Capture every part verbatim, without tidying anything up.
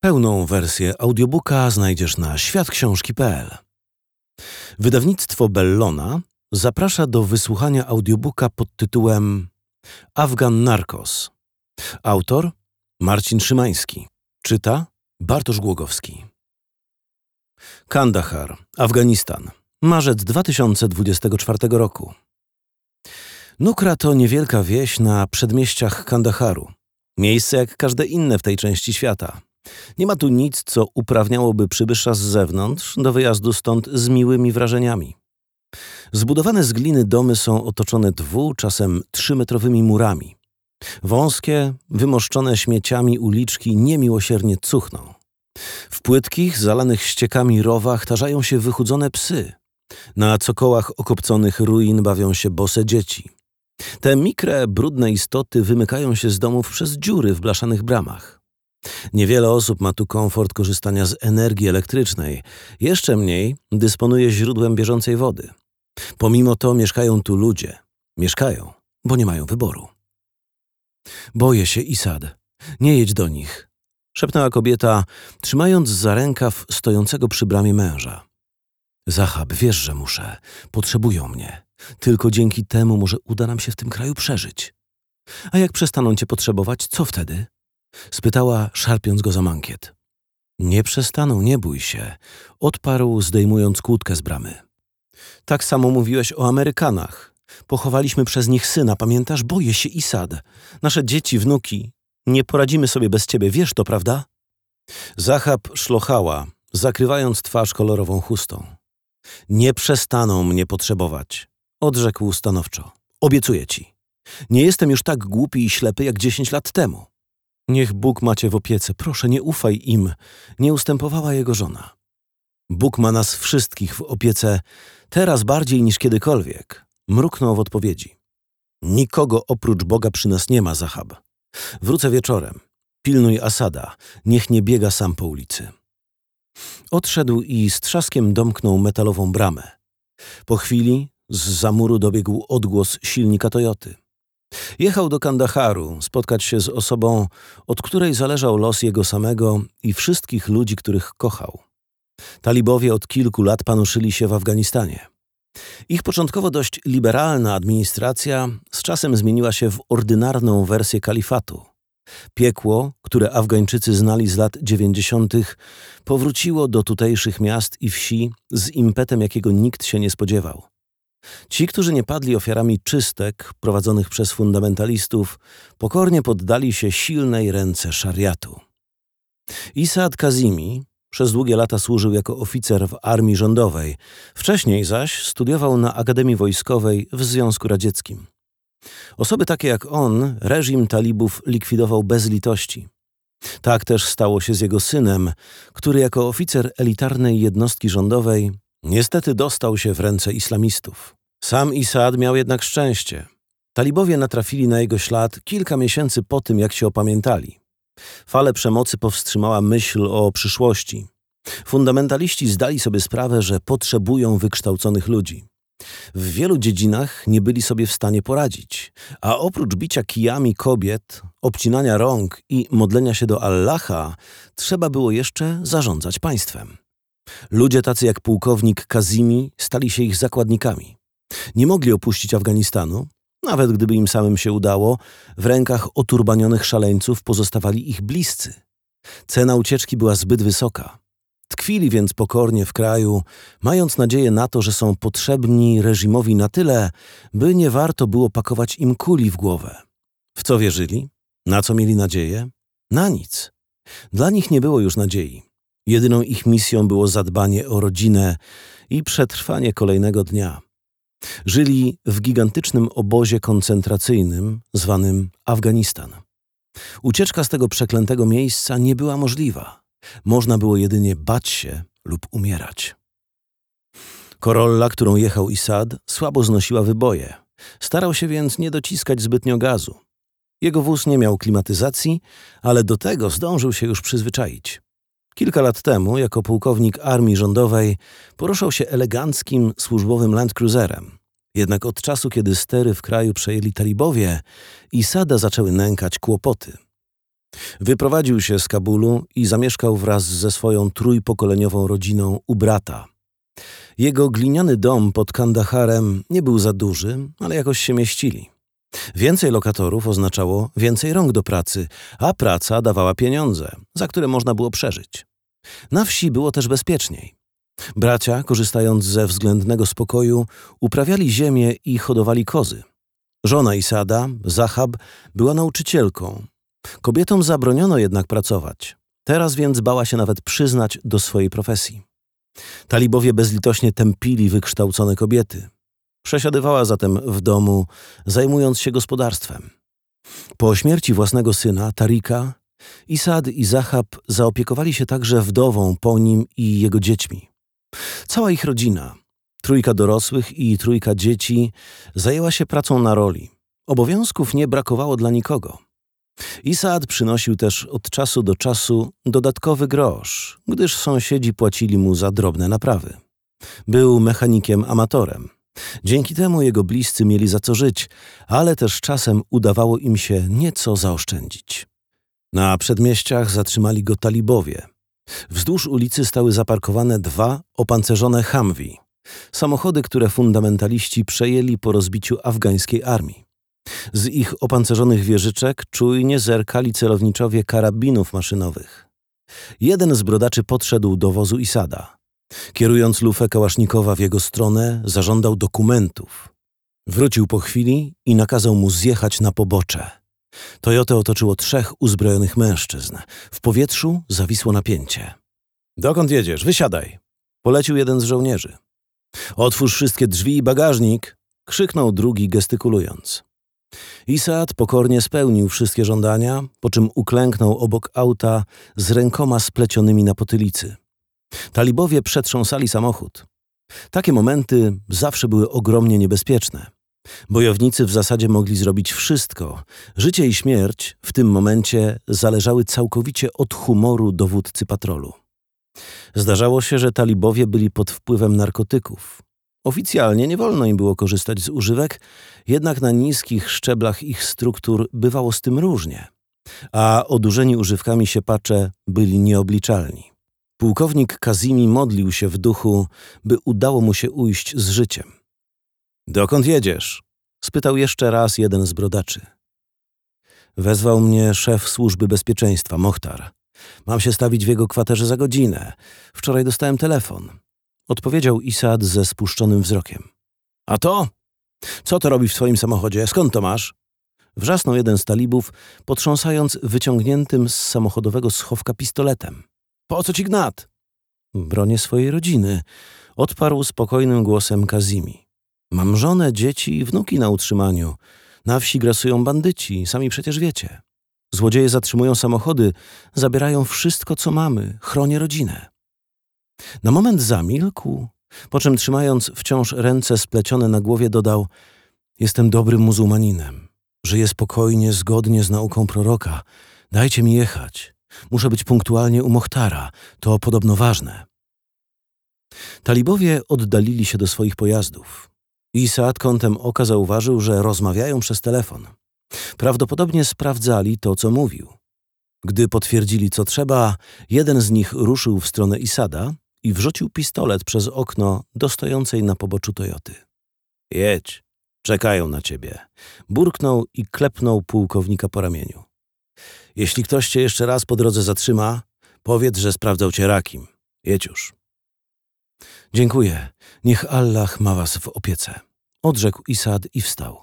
Pełną wersję audiobooka znajdziesz na świat książki kropka pe el. Wydawnictwo Bellona zaprasza do wysłuchania audiobooka pod tytułem Afgan Narcos. Autor Marcin Szymański. Czyta Bartosz Głogowski. Kandahar, Afganistan. Marzec dwa tysiące dwudziestego czwartego roku. Nukra to niewielka wieś na przedmieściach Kandaharu. Miejsce jak każde inne w tej części świata. Nie ma tu nic, co uprawniałoby przybysza z zewnątrz do wyjazdu stąd z miłymi wrażeniami. Zbudowane z gliny domy są otoczone dwu, czasem trzymetrowymi murami. Wąskie, wymoszczone śmieciami uliczki niemiłosiernie cuchną. W płytkich, zalanych ściekami rowach tarzają się wychudzone psy. Na cokołach okopconych ruin bawią się bose dzieci. Te mikre, brudne istoty wymykają się z domów przez dziury w blaszanych bramach. Niewiele osób ma tu komfort korzystania z energii elektrycznej. Jeszcze mniej dysponuje źródłem bieżącej wody. Pomimo to mieszkają tu ludzie. Mieszkają, bo nie mają wyboru. Boję się, Isad. Nie jedź do nich, szepnęła kobieta, trzymając za rękaw stojącego przy bramie męża. Zahab, wiesz, że muszę. Potrzebują mnie. Tylko dzięki temu może uda nam się w tym kraju przeżyć. A jak przestaną cię potrzebować, co wtedy? Spytała, szarpiąc go za mankiet. Nie przestaną, nie bój się, odparł, zdejmując kłódkę z bramy. Tak samo mówiłeś o Amerykanach. Pochowaliśmy przez nich syna, pamiętasz? Boję się, Isad. Nasze dzieci, wnuki. Nie poradzimy sobie bez ciebie, wiesz to, prawda? Zahab szlochała, zakrywając twarz kolorową chustą. Nie przestaną mnie potrzebować, odrzekł stanowczo. Obiecuję ci. Nie jestem już tak głupi i ślepy jak dziesięć lat temu. Niech Bóg ma cię w opiece, proszę, nie ufaj im, nie ustępowała jego żona. Bóg ma nas wszystkich w opiece, teraz bardziej niż kiedykolwiek, mruknął w odpowiedzi. Nikogo oprócz Boga przy nas nie ma, Zahab. Wrócę wieczorem. Pilnuj Asada, niech nie biega sam po ulicy. Odszedł i z trzaskiem domknął metalową bramę. Po chwili zza muru dobiegł odgłos silnika Toyoty. Jechał do Kandaharu spotkać się z osobą, od której zależał los jego samego i wszystkich ludzi, których kochał. Talibowie od kilku lat panoszyli się w Afganistanie. Ich początkowo dość liberalna administracja z czasem zmieniła się w ordynarną wersję kalifatu. Piekło, które Afgańczycy znali z lat dziewięćdziesiątych, powróciło do tutejszych miast i wsi z impetem, jakiego nikt się nie spodziewał. Ci, którzy nie padli ofiarami czystek prowadzonych przez fundamentalistów, pokornie poddali się silnej ręce szariatu. Isad Kazimi przez długie lata służył jako oficer w armii rządowej, wcześniej zaś studiował na Akademii Wojskowej w Związku Radzieckim. Osoby takie jak on reżim talibów likwidował bez litości. Tak też stało się z jego synem, który jako oficer elitarnej jednostki rządowej niestety dostał się w ręce islamistów. Sam Isad miał jednak szczęście. Talibowie natrafili na jego ślad kilka miesięcy po tym, jak się opamiętali. Falę przemocy powstrzymała myśl o przyszłości. Fundamentaliści zdali sobie sprawę, że potrzebują wykształconych ludzi. W wielu dziedzinach nie byli sobie w stanie poradzić, a oprócz bicia kijami kobiet, obcinania rąk i modlenia się do Allaha, trzeba było jeszcze zarządzać państwem. Ludzie tacy jak pułkownik Kazimi stali się ich zakładnikami. Nie mogli opuścić Afganistanu, nawet gdyby im samym się udało, w rękach oturbanionych szaleńców pozostawali ich bliscy. Cena ucieczki była zbyt wysoka. Tkwili więc pokornie w kraju, mając nadzieję na to, że są potrzebni reżimowi na tyle, by nie warto było pakować im kuli w głowę. W co wierzyli? Na co mieli nadzieję? Na nic. Dla nich nie było już nadziei. Jedyną ich misją było zadbanie o rodzinę i przetrwanie kolejnego dnia. Żyli w gigantycznym obozie koncentracyjnym zwanym Afganistan. Ucieczka z tego przeklętego miejsca nie była możliwa. Można było jedynie bać się lub umierać. Corolla, którą jechał Isad, słabo znosiła wyboje. Starał się więc nie dociskać zbytnio gazu. Jego wóz nie miał klimatyzacji, ale do tego zdążył się już przyzwyczaić. Kilka lat temu, jako pułkownik armii rządowej, poruszał się eleganckim, służbowym Land Cruiserem. Jednak od czasu, kiedy stery w kraju przejęli talibowie, Isada zaczęły nękać kłopoty. Wyprowadził się z Kabulu i zamieszkał wraz ze swoją trójpokoleniową rodziną u brata. Jego gliniany dom pod Kandaharem nie był za duży, ale jakoś się mieścili. Więcej lokatorów oznaczało więcej rąk do pracy, a praca dawała pieniądze, za które można było przeżyć. Na wsi było też bezpieczniej. Bracia, korzystając ze względnego spokoju, uprawiali ziemię i hodowali kozy. Żona Isada, Zahab, była nauczycielką. Kobietom zabroniono jednak pracować. Teraz więc bała się nawet przyznać do swojej profesji. Talibowie bezlitośnie tępili wykształcone kobiety. Przesiadywała zatem w domu, zajmując się gospodarstwem. Po śmierci własnego syna, Tarika, Isad i Zahab zaopiekowali się także wdową po nim i jego dziećmi. Cała ich rodzina, trójka dorosłych i trójka dzieci, zajęła się pracą na roli. Obowiązków nie brakowało dla nikogo. Isad przynosił też od czasu do czasu dodatkowy grosz, gdyż sąsiedzi płacili mu za drobne naprawy. Był mechanikiem amatorem. Dzięki temu jego bliscy mieli za co żyć, ale też czasem udawało im się nieco zaoszczędzić. Na przedmieściach zatrzymali go talibowie. Wzdłuż ulicy stały zaparkowane dwa opancerzone Humvee, samochody, które fundamentaliści przejęli po rozbiciu afgańskiej armii. Z ich opancerzonych wieżyczek czujnie zerkali celowniczowie karabinów maszynowych. Jeden z brodaczy podszedł do wozu Isada. Kierując lufę kałasznikowa w jego stronę, zażądał dokumentów. Wrócił po chwili i nakazał mu zjechać na pobocze. Toyotę otoczyło trzech uzbrojonych mężczyzn. W powietrzu zawisło napięcie. „Dokąd jedziesz? Wysiadaj!” polecił jeden z żołnierzy. „Otwórz wszystkie drzwi i bagażnik!” krzyknął drugi, gestykulując. Isad pokornie spełnił wszystkie żądania, po czym uklęknął obok auta z rękoma splecionymi na potylicy. Talibowie przetrząsali samochód. Takie momenty zawsze były ogromnie niebezpieczne. Bojownicy w zasadzie mogli zrobić wszystko. Życie i śmierć w tym momencie zależały całkowicie od humoru dowódcy patrolu. Zdarzało się, że talibowie byli pod wpływem narkotyków. Oficjalnie nie wolno im było korzystać z używek, jednak na niskich szczeblach ich struktur bywało z tym różnie, a odurzeni używkami siepacze byli nieobliczalni. Pułkownik Kazimi modlił się w duchu, by udało mu się ujść z życiem. „Dokąd jedziesz?” spytał jeszcze raz jeden z brodaczy. „Wezwał mnie szef służby bezpieczeństwa, Mohtar. Mam się stawić w jego kwaterze za godzinę. Wczoraj dostałem telefon”, odpowiedział Isad ze spuszczonym wzrokiem. „A to? Co to robi w swoim samochodzie? Skąd to masz?” wrzasnął jeden z talibów, potrząsając wyciągniętym z samochodowego schowka pistoletem. „Po co ci gnat?” „Bronię swojej rodziny”, odparł spokojnym głosem Kazimi. „Mam żonę, dzieci i wnuki na utrzymaniu. Na wsi grasują bandyci, sami przecież wiecie. Złodzieje zatrzymują samochody, zabierają wszystko, co mamy. Chronię rodzinę”. Na moment zamilkł, po czym trzymając wciąż ręce splecione na głowie dodał: „Jestem dobrym muzułmaninem. Żyję spokojnie, zgodnie z nauką proroka. Dajcie mi jechać. Muszę być punktualnie u Mohtara. To podobno ważne”. Talibowie oddalili się do swoich pojazdów. Isad kątem oka zauważył, że rozmawiają przez telefon. Prawdopodobnie sprawdzali to, co mówił. Gdy potwierdzili, co trzeba, jeden z nich ruszył w stronę Isada i wrzucił pistolet przez okno do stojącej na poboczu Toyoty. „Jedź, czekają na ciebie”, burknął i klepnął pułkownika po ramieniu. „Jeśli ktoś cię jeszcze raz po drodze zatrzyma, powiedz, że sprawdzał cię Rakim. Jedź już”. „Dziękuję. Niech Allah ma was w opiece”, odrzekł Isad i wstał.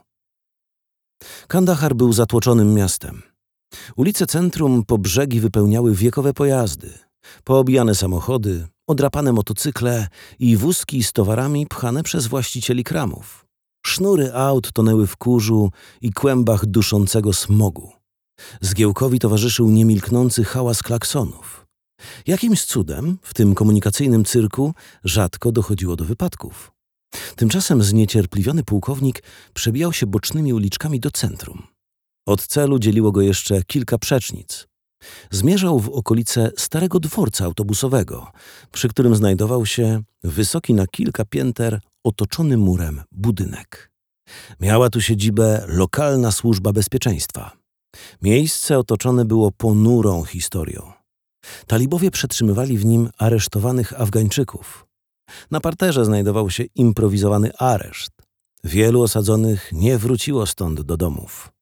Kandahar był zatłoczonym miastem. Ulice centrum po brzegi wypełniały wiekowe pojazdy, poobijane samochody, odrapane motocykle i wózki z towarami pchane przez właścicieli kramów. Sznury aut tonęły w kurzu i kłębach duszącego smogu. Zgiełkowi towarzyszył niemilknący hałas klaksonów. Jakimś cudem w tym komunikacyjnym cyrku rzadko dochodziło do wypadków. Tymczasem zniecierpliwiony pułkownik przebijał się bocznymi uliczkami do centrum. Od celu dzieliło go jeszcze kilka przecznic. Zmierzał w okolice starego dworca autobusowego, przy którym znajdował się wysoki na kilka pięter, otoczony murem budynek. Miała tu siedzibę lokalna służba bezpieczeństwa. Miejsce otoczone było ponurą historią. Talibowie przetrzymywali w nim aresztowanych Afgańczyków. Na parterze znajdował się improwizowany areszt. Wielu osadzonych nie wróciło stąd do domów.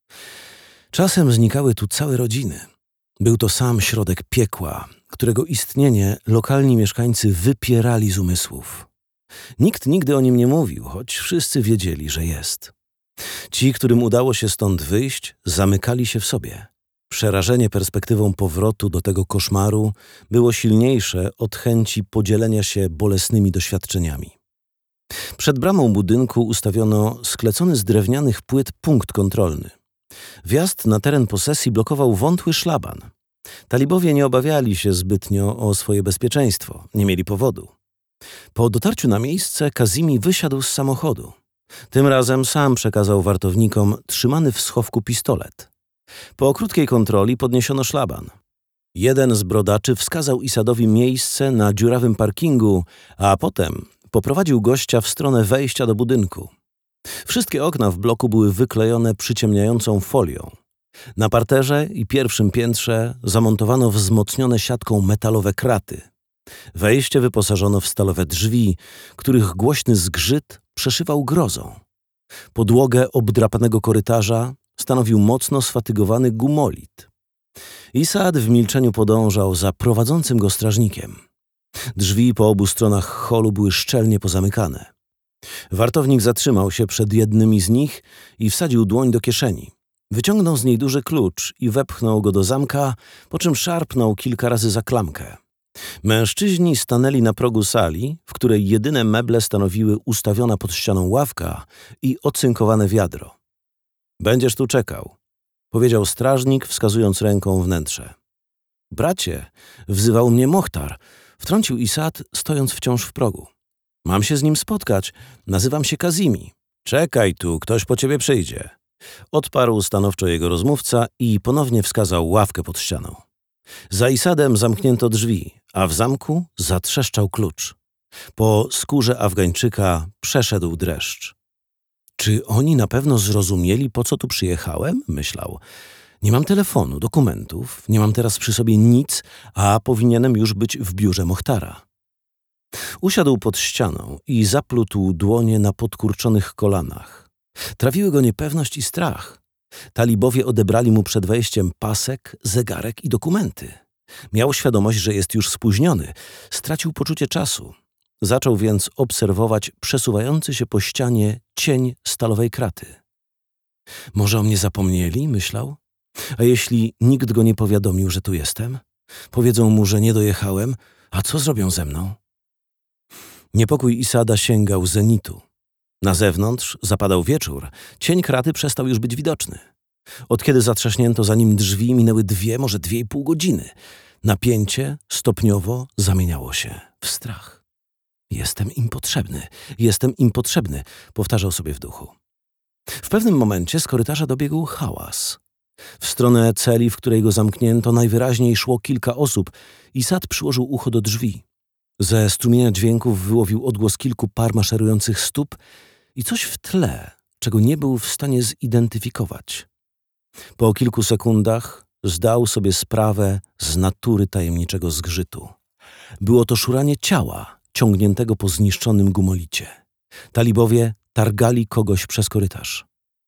Czasem znikały tu całe rodziny. Był to sam środek piekła, którego istnienie lokalni mieszkańcy wypierali z umysłów. Nikt nigdy o nim nie mówił, choć wszyscy wiedzieli, że jest. Ci, którym udało się stąd wyjść, zamykali się w sobie. Przerażenie perspektywą powrotu do tego koszmaru było silniejsze od chęci podzielenia się bolesnymi doświadczeniami. Przed bramą budynku ustawiono sklecony z drewnianych płyt punkt kontrolny. Wjazd na teren posesji blokował wątły szlaban. Talibowie nie obawiali się zbytnio o swoje bezpieczeństwo, nie mieli powodu. Po dotarciu na miejsce Kazimi wysiadł z samochodu. Tym razem sam przekazał wartownikom trzymany w schowku pistolet. Po krótkiej kontroli podniesiono szlaban. Jeden z brodaczy wskazał Isadowi miejsce na dziurawym parkingu, a potem poprowadził gościa w stronę wejścia do budynku. Wszystkie okna w bloku były wyklejone przyciemniającą folią. Na parterze i pierwszym piętrze zamontowano wzmocnione siatką metalowe kraty. Wejście wyposażono w stalowe drzwi, których głośny zgrzyt przeszywał grozą. Podłogę obdrapanego korytarza stanowił mocno sfatygowany gumolit. Isad w milczeniu podążał za prowadzącym go strażnikiem. Drzwi po obu stronach holu były szczelnie pozamykane. Wartownik zatrzymał się przed jednymi z nich i wsadził dłoń do kieszeni. Wyciągnął z niej duży klucz i wepchnął go do zamka, po czym szarpnął kilka razy za klamkę. Mężczyźni stanęli na progu sali, w której jedyne meble stanowiły ustawiona pod ścianą ławka i ocynkowane wiadro. „Będziesz tu czekał”, powiedział strażnik, wskazując ręką wnętrze. „Bracie”, wzywał mnie Mohtar, wtrącił Isad, stojąc wciąż w progu. „Mam się z nim spotkać. Nazywam się Kazimi”. „Czekaj tu, ktoś po ciebie przyjdzie”, odparł stanowczo jego rozmówca i ponownie wskazał ławkę pod ścianą. Za Isadem zamknięto drzwi, a w zamku zatrzeszczał klucz. Po skórze Afgańczyka przeszedł dreszcz. „Czy oni na pewno zrozumieli, po co tu przyjechałem?” myślał. „Nie mam telefonu, dokumentów, nie mam teraz przy sobie nic, a powinienem już być w biurze Mohtara”. Usiadł pod ścianą i zaplótł dłonie na podkurczonych kolanach. Trawiły go niepewność i strach. Talibowie odebrali mu przed wejściem pasek, zegarek i dokumenty. Miał świadomość, że jest już spóźniony. Stracił poczucie czasu. Zaczął więc obserwować przesuwający się po ścianie cień stalowej kraty. „Może o mnie zapomnieli?” myślał. „A jeśli nikt go nie powiadomił, że tu jestem? Powiedzą mu, że nie dojechałem, a co zrobią ze mną?” Niepokój Isada sięgał zenitu. Na zewnątrz zapadał wieczór. Cień kraty przestał już być widoczny. Od kiedy zatrzaśnięto za nim drzwi, minęły dwie, może dwie i pół godziny. Napięcie stopniowo zamieniało się w strach. „Jestem im potrzebny, jestem im potrzebny”, powtarzał sobie w duchu. W pewnym momencie z korytarza dobiegł hałas. W stronę celi, w której go zamknięto, najwyraźniej szło kilka osób. Isad przyłożył ucho do drzwi. Ze strumienia dźwięków wyłowił odgłos kilku par maszerujących stóp i coś w tle, czego nie był w stanie zidentyfikować. Po kilku sekundach zdał sobie sprawę z natury tajemniczego zgrzytu. Było to szuranie ciała ciągniętego po zniszczonym gumolicie. Talibowie targali kogoś przez korytarz.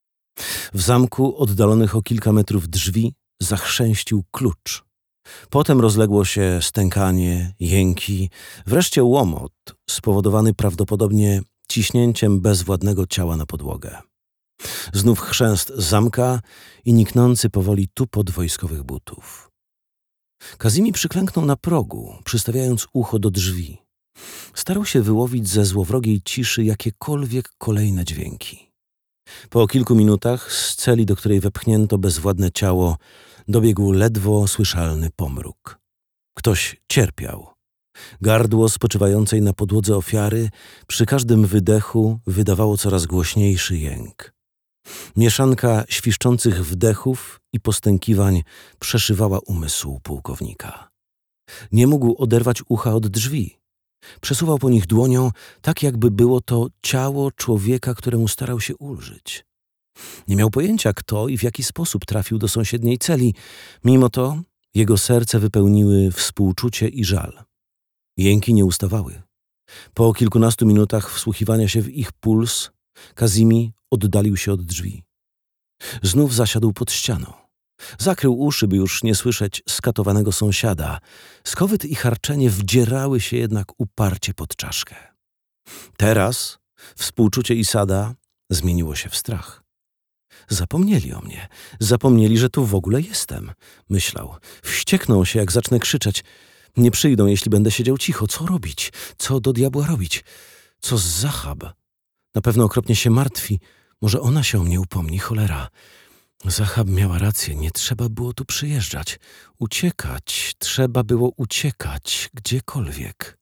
W zamku, oddalonych o kilka metrów drzwi, zachrzęścił klucz. Potem rozległo się stękanie, jęki, wreszcie łomot, spowodowany prawdopodobnie ciśnięciem bezwładnego ciała na podłogę. Znów chrzęst zamka i niknący powoli tupot wojskowych butów. Kazimi przyklęknął na progu, przystawiając ucho do drzwi. Starał się wyłowić ze złowrogiej ciszy jakiekolwiek kolejne dźwięki. Po kilku minutach z celi, do której wepchnięto bezwładne ciało, dobiegł ledwo słyszalny pomruk. Ktoś cierpiał. Gardło spoczywającej na podłodze ofiary przy każdym wydechu wydawało coraz głośniejszy jęk. Mieszanka świszczących wdechów i postękiwań przeszywała umysł pułkownika. Nie mógł oderwać ucha od drzwi. Przesuwał po nich dłonią, tak jakby było to ciało człowieka, któremu starał się ulżyć. Nie miał pojęcia, kto i w jaki sposób trafił do sąsiedniej celi. Mimo to jego serce wypełniły współczucie i żal. Jęki nie ustawały. Po kilkunastu minutach wsłuchiwania się w ich puls, Kazimi oddalił się od drzwi. Znów zasiadł pod ścianą. Zakrył uszy, by już nie słyszeć skatowanego sąsiada. Skowyt i harczenie wdzierały się jednak uparcie pod czaszkę. Teraz współczucie Isada zmieniło się w strach. Zapomnieli o mnie. Zapomnieli, że tu w ogóle jestem, myślał. Wściekną się, jak zacznę krzyczeć. Nie przyjdą, jeśli będę siedział cicho. Co robić? Co do diabła robić? Co z Zahab? Na pewno okropnie się martwi. Może ona się o mnie upomni, cholera. Zahab miała rację, nie trzeba było tu przyjeżdżać. Uciekać, trzeba było uciekać, gdziekolwiek.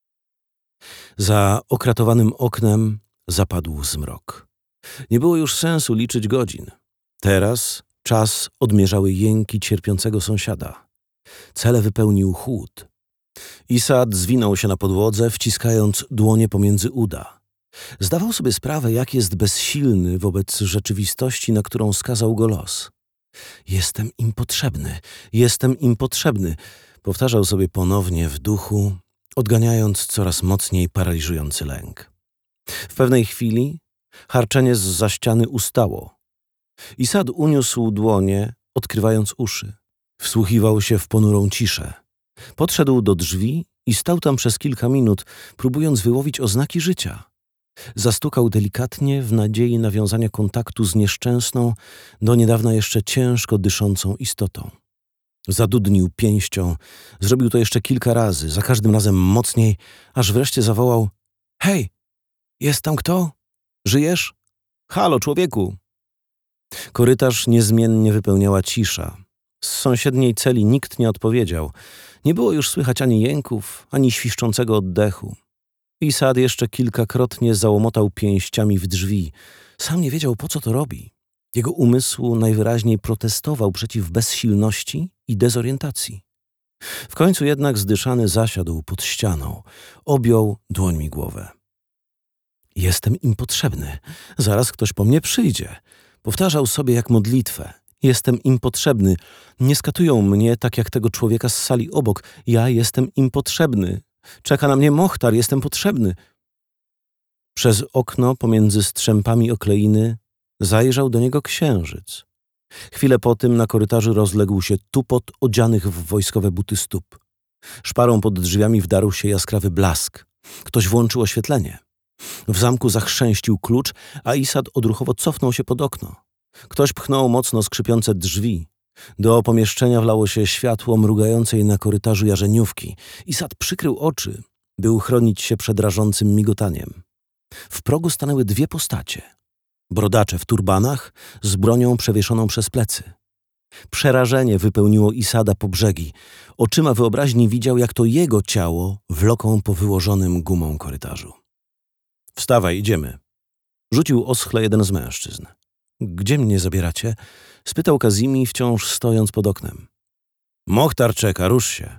Za okratowanym oknem zapadł zmrok. Nie było już sensu liczyć godzin. Teraz czas odmierzały jęki cierpiącego sąsiada. Cele wypełnił chłód. Isad zwinął się na podłodze, wciskając dłonie pomiędzy uda. Zdawał sobie sprawę, jak jest bezsilny wobec rzeczywistości, na którą skazał go los. Jestem im potrzebny, jestem im potrzebny, powtarzał sobie ponownie w duchu, odganiając coraz mocniej paraliżujący lęk. W pewnej chwili harczenie zza ściany ustało. Isad uniósł dłonie, odkrywając uszy. Wsłuchiwał się w ponurą ciszę. Podszedł do drzwi i stał tam przez kilka minut, próbując wyłowić oznaki życia. Zastukał delikatnie w nadziei nawiązania kontaktu z nieszczęsną, do niedawna jeszcze ciężko dyszącą istotą. Zadudnił pięścią, zrobił to jeszcze kilka razy, za każdym razem mocniej, aż wreszcie zawołał: „Hej, jest tam kto? Żyjesz? Halo, człowieku!” Korytarz niezmiennie wypełniała cisza. Z sąsiedniej celi nikt nie odpowiedział. Nie było już słychać ani jęków, ani świszczącego oddechu. Isad jeszcze kilkakrotnie załomotał pięściami w drzwi. Sam nie wiedział, po co to robi. Jego umysł najwyraźniej protestował przeciw bezsilności i dezorientacji. W końcu jednak zdyszany zasiadł pod ścianą. Objął dłońmi głowę. Jestem im potrzebny. Zaraz ktoś po mnie przyjdzie. Powtarzał sobie jak modlitwę. Jestem im potrzebny. Nie skatują mnie tak jak tego człowieka z sali obok. Ja jestem im potrzebny. Czeka na mnie Mohtar, jestem potrzebny. Przez okno pomiędzy strzępami okleiny zajrzał do niego księżyc. Chwilę po tym na korytarzu rozległ się tupot odzianych w wojskowe buty stóp. Szparą pod drzwiami wdarł się jaskrawy blask. Ktoś włączył oświetlenie. W zamku zachrzęścił klucz, a Isad odruchowo cofnął się pod okno. Ktoś pchnął mocno skrzypiące drzwi. Do pomieszczenia wlało się światło mrugającej na korytarzu jarzeniówki. Isad przykrył oczy, by uchronić się przed rażącym migotaniem. W progu stanęły dwie postacie. Brodacze w turbanach z bronią przewieszoną przez plecy. Przerażenie wypełniło Isada po brzegi. Oczyma wyobraźni widział, jak to jego ciało wloką po wyłożonym gumą korytarzu. „Wstawaj, idziemy”, rzucił oschle jeden z mężczyzn. „Gdzie mnie zabieracie?” spytał Kazimi, wciąż stojąc pod oknem. „Mohtar czeka, rusz się”.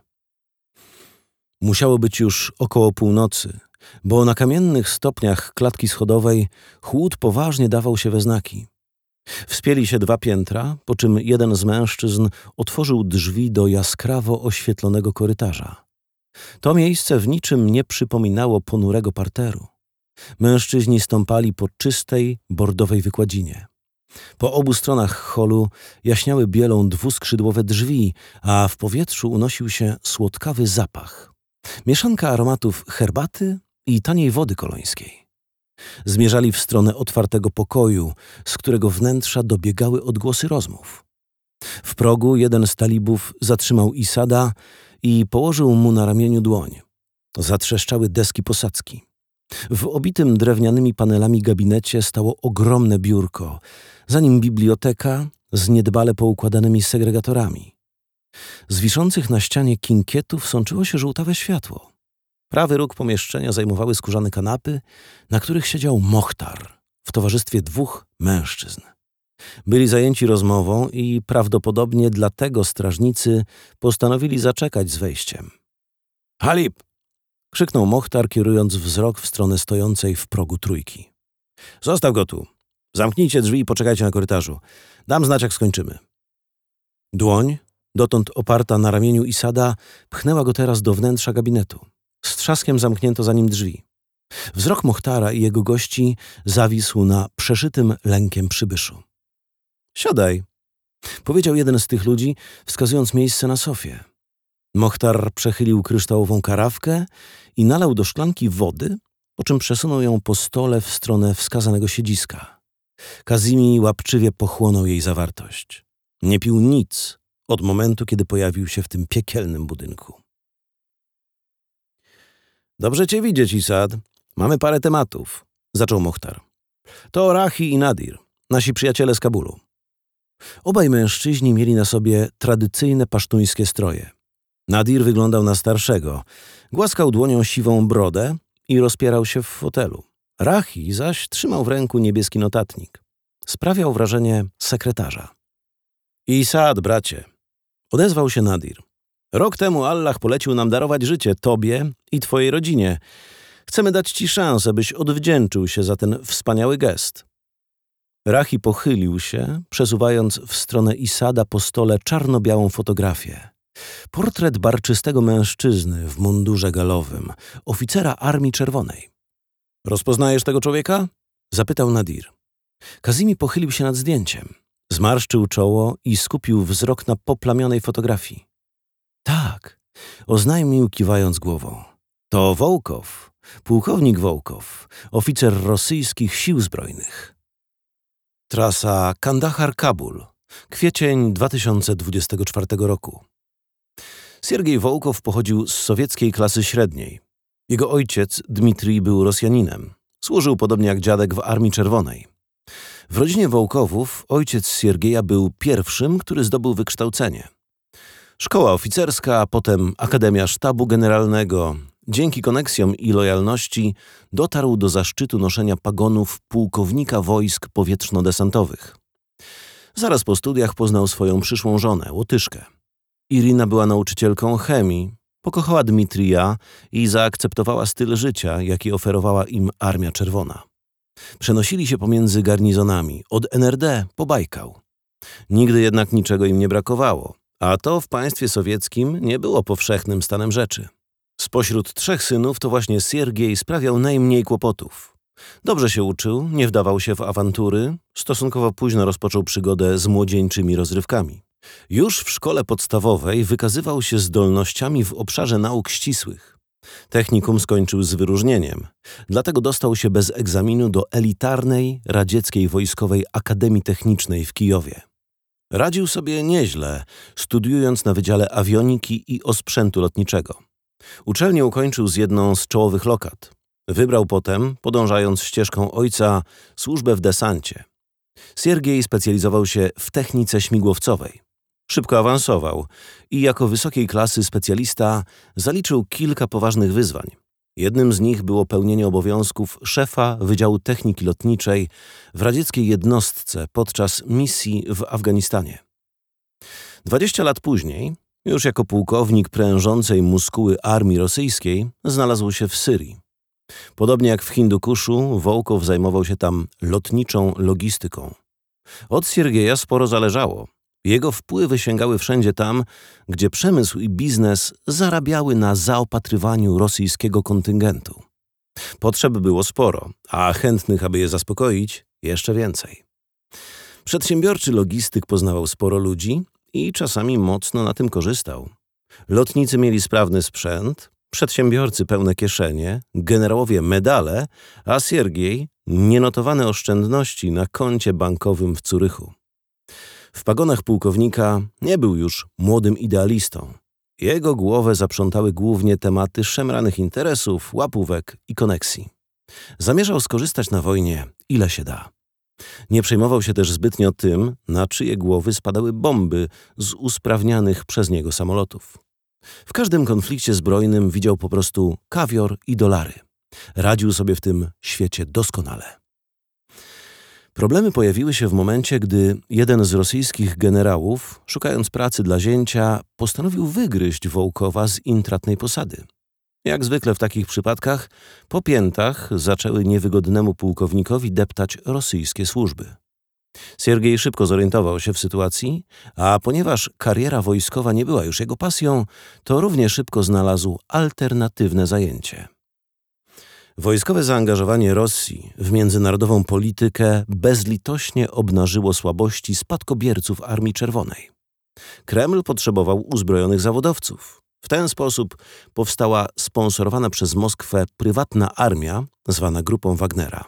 Musiało być już około północy, bo na kamiennych stopniach klatki schodowej chłód poważnie dawał się we znaki. Wspięli się dwa piętra, po czym jeden z mężczyzn otworzył drzwi do jaskrawo oświetlonego korytarza. To miejsce w niczym nie przypominało ponurego parteru. Mężczyźni stąpali po czystej, bordowej wykładzinie. Po obu stronach holu jaśniały bielą dwuskrzydłowe drzwi, a w powietrzu unosił się słodkawy zapach. Mieszanka aromatów herbaty i taniej wody kolońskiej. Zmierzali w stronę otwartego pokoju, z którego wnętrza dobiegały odgłosy rozmów. W progu jeden z talibów zatrzymał Isada i położył mu na ramieniu dłoń. Zatrzeszczały deski posadzki. W obitym drewnianymi panelami gabinecie stało ogromne biurko, za nim biblioteka z niedbale poukładanymi segregatorami. Z wiszących na ścianie kinkietów sączyło się żółtawe światło. Prawy róg pomieszczenia zajmowały skórzane kanapy, na których siedział Mohtar w towarzystwie dwóch mężczyzn. Byli zajęci rozmową i prawdopodobnie dlatego strażnicy postanowili zaczekać z wejściem. „Halib!” krzyknął Mohtar, kierując wzrok w stronę stojącej w progu trójki. „Zostaw go tu. Zamknijcie drzwi i poczekajcie na korytarzu. Dam znać, jak skończymy. Dłoń, dotąd oparta na ramieniu Isada, pchnęła go teraz do wnętrza gabinetu. Z trzaskiem zamknięto za nim drzwi. Wzrok Mohtara i jego gości zawisł na przeszytym lękiem przybyszu. Siadaj, powiedział jeden z tych ludzi, wskazując miejsce na sofie. Mohtar przechylił kryształową karafkę i nalał do szklanki wody, po czym przesunął ją po stole w stronę wskazanego siedziska. Kazimi łapczywie pochłonął jej zawartość. Nie pił nic od momentu, kiedy pojawił się w tym piekielnym budynku. Dobrze cię widzieć, Isad. Mamy parę tematów, zaczął Mohtar. To Rahi i Nadir, nasi przyjaciele z Kabulu. Obaj mężczyźni mieli na sobie tradycyjne pasztuńskie stroje. Nadir wyglądał na starszego, głaskał dłonią siwą brodę i rozpierał się w fotelu. Rahi zaś trzymał w ręku niebieski notatnik. Sprawiał wrażenie sekretarza. Isad, bracie, odezwał się Nadir. Rok temu Allah polecił nam darować życie tobie i twojej rodzinie. Chcemy dać ci szansę, byś odwdzięczył się za ten wspaniały gest. Rahi pochylił się, przesuwając w stronę Isada po stole czarno-białą fotografię. Portret barczystego mężczyzny w mundurze galowym, oficera Armii Czerwonej. Rozpoznajesz tego człowieka? Zapytał Nadir. Kazimi pochylił się nad zdjęciem. Zmarszczył czoło i skupił wzrok na poplamionej fotografii. Tak, oznajmił kiwając głową. To Wołkow, pułkownik Wołkow, oficer rosyjskich sił zbrojnych. Trasa Kandahar-Kabul, kwiecień dwa tysiące dwudziestego czwartego roku. Siergiej Wołkow pochodził z sowieckiej klasy średniej. Jego ojciec, Dmitrij, był Rosjaninem. Służył podobnie jak dziadek w Armii Czerwonej. W rodzinie Wołkowów ojciec Siergieja był pierwszym, który zdobył wykształcenie. Szkoła oficerska, a potem Akademia Sztabu Generalnego. Dzięki koneksjom i lojalności dotarł do zaszczytu noszenia pagonów pułkownika wojsk powietrzno-desantowych. Zaraz po studiach poznał swoją przyszłą żonę, Łotyszkę. Irina była nauczycielką chemii, pokochała Dmitrija i zaakceptowała styl życia, jaki oferowała im Armia Czerwona. Przenosili się pomiędzy garnizonami, od N R D po Bajkał. Nigdy jednak niczego im nie brakowało, a to w państwie sowieckim nie było powszechnym stanem rzeczy. Spośród trzech synów to właśnie Siergiej sprawiał najmniej kłopotów. Dobrze się uczył, nie wdawał się w awantury, stosunkowo późno rozpoczął przygodę z młodzieńczymi rozrywkami. Już w szkole podstawowej wykazywał się zdolnościami w obszarze nauk ścisłych. Technikum skończył z wyróżnieniem, dlatego dostał się bez egzaminu do elitarnej radzieckiej wojskowej Akademii Technicznej w Kijowie. Radził sobie nieźle, studiując na Wydziale Awioniki i Osprzętu Lotniczego. Uczelnię ukończył z jedną z czołowych lokat. Wybrał potem, podążając ścieżką ojca, służbę w desancie. Siergiej specjalizował się w technice śmigłowcowej. Szybko awansował i jako wysokiej klasy specjalista zaliczył kilka poważnych wyzwań. Jednym z nich było pełnienie obowiązków szefa Wydziału Techniki Lotniczej w radzieckiej jednostce podczas misji w Afganistanie. Dwadzieścia lat później, już jako pułkownik prężącej muskuły armii rosyjskiej, znalazł się w Syrii. Podobnie jak w Hindukuszu, Wołkow zajmował się tam lotniczą logistyką. Od Siergieja sporo zależało. Jego wpływy sięgały wszędzie tam, gdzie przemysł i biznes zarabiały na zaopatrywaniu rosyjskiego kontyngentu. Potrzeb było sporo, a chętnych, aby je zaspokoić, jeszcze więcej. Przedsiębiorczy logistyk poznawał sporo ludzi i czasami mocno na tym korzystał. Lotnicy mieli sprawny sprzęt, przedsiębiorcy pełne kieszenie, generałowie medale, a Siergiej nienotowane oszczędności na koncie bankowym w Curychu. W pagonach pułkownika nie był już młodym idealistą. Jego głowę zaprzątały głównie tematy szemranych interesów, łapówek i koneksji. Zamierzał skorzystać na wojnie, ile się da. Nie przejmował się też zbytnio tym, na czyje głowy spadały bomby z usprawnianych przez niego samolotów. W każdym konflikcie zbrojnym widział po prostu kawior i dolary. Radził sobie w tym świecie doskonale. Problemy pojawiły się w momencie, gdy jeden z rosyjskich generałów, szukając pracy dla zięcia, postanowił wygryźć Wołkowa z intratnej posady. Jak zwykle w takich przypadkach, po piętach zaczęły niewygodnemu pułkownikowi deptać rosyjskie służby. Siergiej szybko zorientował się w sytuacji, a ponieważ kariera wojskowa nie była już jego pasją, to równie szybko znalazł alternatywne zajęcie. Wojskowe zaangażowanie Rosji w międzynarodową politykę bezlitośnie obnażyło słabości spadkobierców Armii Czerwonej. Kreml potrzebował uzbrojonych zawodowców. W ten sposób powstała sponsorowana przez Moskwę prywatna armia, zwana grupą Wagnera.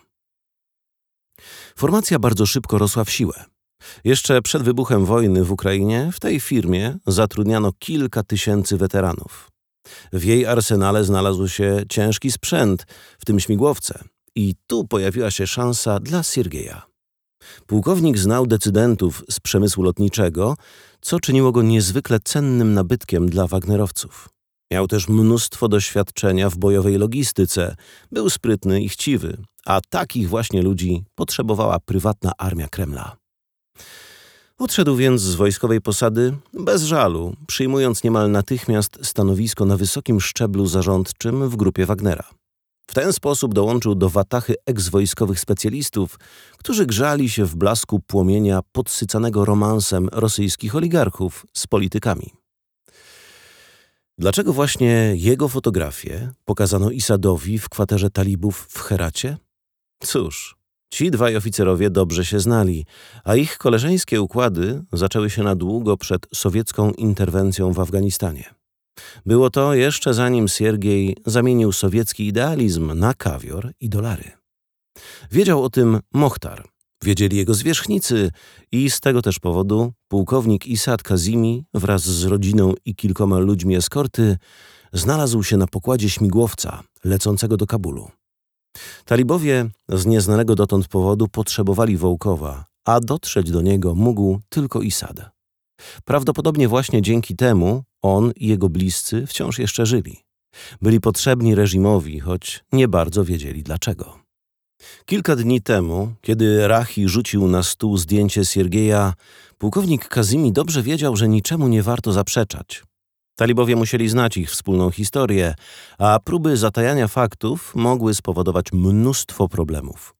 Formacja bardzo szybko rosła w siłę. Jeszcze przed wybuchem wojny w Ukrainie w tej firmie zatrudniano kilka tysięcy weteranów. W jej arsenale znalazł się ciężki sprzęt, w tym śmigłowce, i tu pojawiła się szansa dla Siergieja. Pułkownik znał decydentów z przemysłu lotniczego, co czyniło go niezwykle cennym nabytkiem dla wagnerowców. Miał też mnóstwo doświadczenia w bojowej logistyce, był sprytny i chciwy, a takich właśnie ludzi potrzebowała prywatna armia Kremla. Odszedł więc z wojskowej posady bez żalu, przyjmując niemal natychmiast stanowisko na wysokim szczeblu zarządczym w grupie Wagnera. W ten sposób dołączył do watachy eks-wojskowych specjalistów, którzy grzali się w blasku płomienia podsycanego romansem rosyjskich oligarchów z politykami. Dlaczego właśnie jego fotografię pokazano Isadowi w kwaterze talibów w Heracie? Cóż, ci dwaj oficerowie dobrze się znali, a ich koleżeńskie układy zaczęły się na długo przed sowiecką interwencją w Afganistanie. Było to jeszcze zanim Siergiej zamienił sowiecki idealizm na kawior i dolary. Wiedział o tym Mohtar, wiedzieli jego zwierzchnicy i z tego też powodu pułkownik Isad Kazimi wraz z rodziną i kilkoma ludźmi eskorty znalazł się na pokładzie śmigłowca lecącego do Kabulu. Talibowie z nieznanego dotąd powodu potrzebowali Wołkowa, a dotrzeć do niego mógł tylko Isad. Prawdopodobnie właśnie dzięki temu on i jego bliscy wciąż jeszcze żyli. Byli potrzebni reżimowi, choć nie bardzo wiedzieli dlaczego. Kilka dni temu, kiedy Rachi rzucił na stół zdjęcie Siergieja, pułkownik Kazimi dobrze wiedział, że niczemu nie warto zaprzeczać. Talibowie musieli znać ich wspólną historię, a próby zatajania faktów mogły spowodować mnóstwo problemów.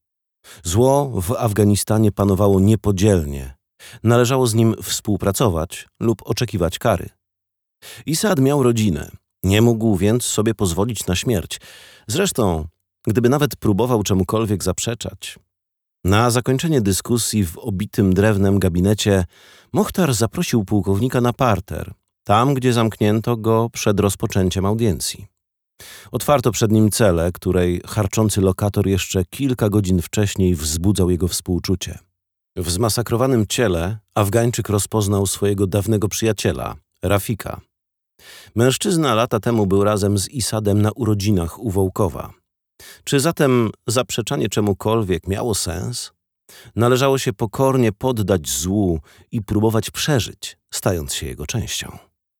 Zło w Afganistanie panowało niepodzielnie. Należało z nim współpracować lub oczekiwać kary. Isad miał rodzinę, nie mógł więc sobie pozwolić na śmierć. Zresztą, gdyby nawet próbował czemukolwiek zaprzeczać. Na zakończenie dyskusji w obitym drewnem gabinecie Mohtar zaprosił pułkownika na parter, tam gdzie zamknięto go przed rozpoczęciem audiencji. Otwarto przed nim celę, której harczący lokator jeszcze kilka godzin wcześniej wzbudzał jego współczucie. W zmasakrowanym ciele Afgańczyk rozpoznał swojego dawnego przyjaciela, Rafika. Mężczyzna lata temu był razem z Isadem na urodzinach u Wołkowa. Czy zatem zaprzeczanie czemukolwiek miało sens? Należało się pokornie poddać złu i próbować przeżyć, stając się jego częścią.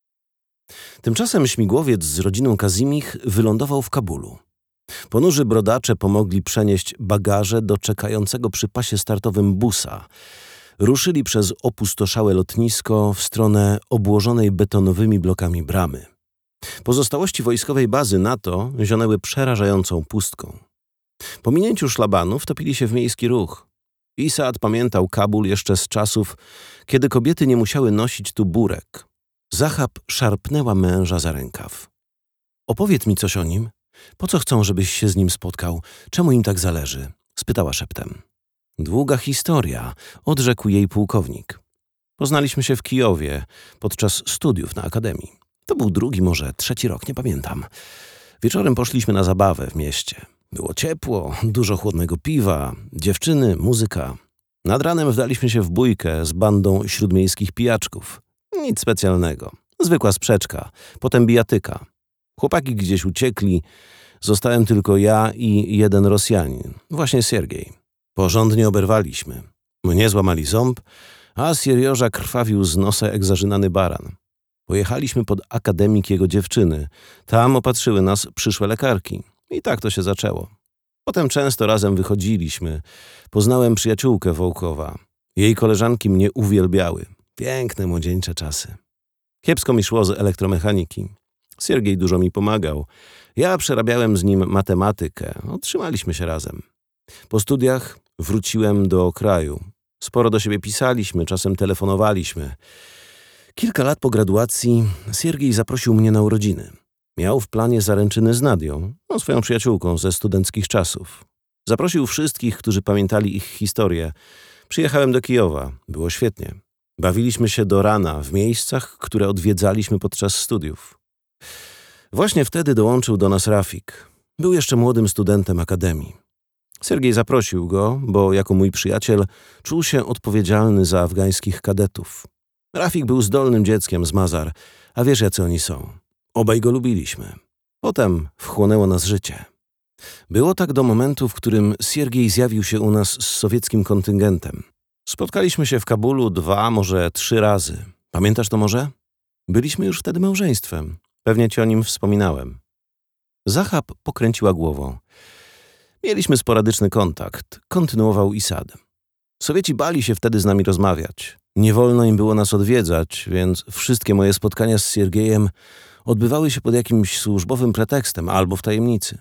Tymczasem śmigłowiec z rodziną Kazimich wylądował w Kabulu. Ponurzy brodacze pomogli przenieść bagaże do czekającego przy pasie startowym busa. Ruszyli przez opustoszałe lotnisko w stronę obłożonej betonowymi blokami bramy. Pozostałości wojskowej bazy NATO zionęły przerażającą pustką. Po minięciu szlabanu wtopili się w miejski ruch. Isad pamiętał Kabul jeszcze z czasów, kiedy kobiety nie musiały nosić tu burek. Zahab szarpnęła męża za rękaw. Opowiedz mi coś o nim. Po co chcą, żebyś się z nim spotkał? Czemu im tak zależy? Spytała szeptem. Długa historia, odrzekł jej pułkownik. Poznaliśmy się w Kijowie podczas studiów na akademii. To był drugi, może trzeci rok, nie pamiętam. Wieczorem poszliśmy na zabawę w mieście. Było ciepło, dużo chłodnego piwa, dziewczyny, muzyka. Nad ranem wdaliśmy się w bójkę z bandą śródmiejskich pijaczków. Nic specjalnego. Zwykła sprzeczka, potem bijatyka. Chłopaki gdzieś uciekli. Zostałem tylko ja i jeden Rosjanin, właśnie Siergiej. Porządnie oberwaliśmy. Mnie złamali ząb, a Sierioża krwawił z nosa jak zażynany baran. Pojechaliśmy pod akademik jego dziewczyny. Tam opatrzyły nas przyszłe lekarki. I tak to się zaczęło. Potem często razem wychodziliśmy. Poznałem przyjaciółkę Wołkowa. Jej koleżanki mnie uwielbiały. Piękne, młodzieńcze czasy. Kiepsko mi szło z elektromechaniki. Siergiej dużo mi pomagał. Ja przerabiałem z nim matematykę. Otrzymaliśmy się razem. Po studiach wróciłem do kraju. Sporo do siebie pisaliśmy, czasem telefonowaliśmy. Kilka lat po graduacji Siergiej zaprosił mnie na urodziny. Miał w planie zaręczyny z Nadią, no, swoją przyjaciółką ze studenckich czasów. Zaprosił wszystkich, którzy pamiętali ich historię. Przyjechałem do Kijowa. Było świetnie. Bawiliśmy się do rana w miejscach, które odwiedzaliśmy podczas studiów. Właśnie wtedy dołączył do nas Rafik. Był jeszcze młodym studentem akademii. Siergiej zaprosił go, bo jako mój przyjaciel czuł się odpowiedzialny za afgańskich kadetów. Rafik był zdolnym dzieckiem z Mazar, a wiesz, jacy oni są. Obaj go lubiliśmy. Potem wchłonęło nas życie. Było tak do momentu, w którym Siergiej zjawił się u nas z sowieckim kontyngentem. Spotkaliśmy się w Kabulu dwa, może trzy razy. Pamiętasz to może? Byliśmy już wtedy małżeństwem. Pewnie ci o nim wspominałem. Zahab pokręciła głową. Mieliśmy sporadyczny kontakt. Kontynuował Isad. Sowieci bali się wtedy z nami rozmawiać. Nie wolno im było nas odwiedzać, więc wszystkie moje spotkania z Siergiejem odbywały się pod jakimś służbowym pretekstem albo w tajemnicy.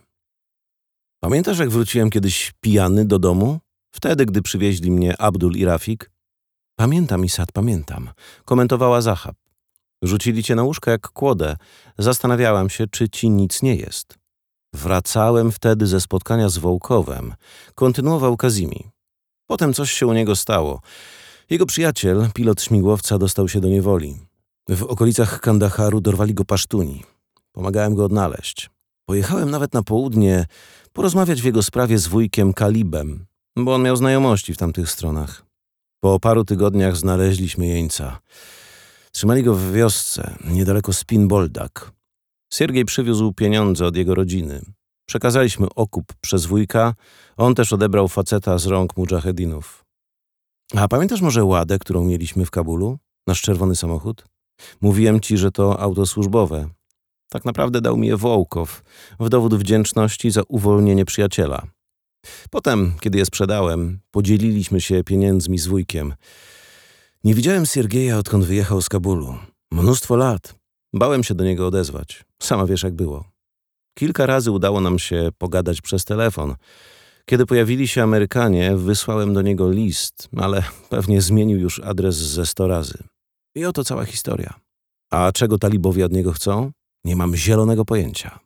Pamiętasz, jak wróciłem kiedyś pijany do domu? Wtedy, gdy przywieźli mnie Abdul i Rafik? Pamiętam, Isad, pamiętam. Komentowała Zahab. Rzucili cię na łóżko jak kłodę. Zastanawiałam się, czy ci nic nie jest. Wracałem wtedy ze spotkania z Wołkowem. Kontynuował Kazimi. Potem coś się u niego stało. Jego przyjaciel, pilot śmigłowca, dostał się do niewoli. W okolicach Kandaharu dorwali go pasztuni. Pomagałem go odnaleźć. Pojechałem nawet na południe porozmawiać w jego sprawie z wujkiem Kalibem, bo on miał znajomości w tamtych stronach. Po paru tygodniach znaleźliśmy jeńca. Trzymali go w wiosce, niedaleko Spin Boldak. Siergiej przywiózł pieniądze od jego rodziny. Przekazaliśmy okup przez wujka, on też odebrał faceta z rąk mudżahedinów. A pamiętasz może Ładę, którą mieliśmy w Kabulu? Nasz czerwony samochód? Mówiłem ci, że to auto służbowe. Tak naprawdę dał mi je Wołkow, w dowód wdzięczności za uwolnienie przyjaciela. Potem, kiedy je sprzedałem, podzieliliśmy się pieniędzmi z wujkiem. Nie widziałem Siergieja, odkąd wyjechał z Kabulu. Mnóstwo lat. Bałem się do niego odezwać. Sama wiesz, jak było. Kilka razy udało nam się pogadać przez telefon. Kiedy pojawili się Amerykanie, wysłałem do niego list, ale pewnie zmienił już adres ze sto razy. I oto cała historia. A czego talibowie od niego chcą? Nie mam zielonego pojęcia.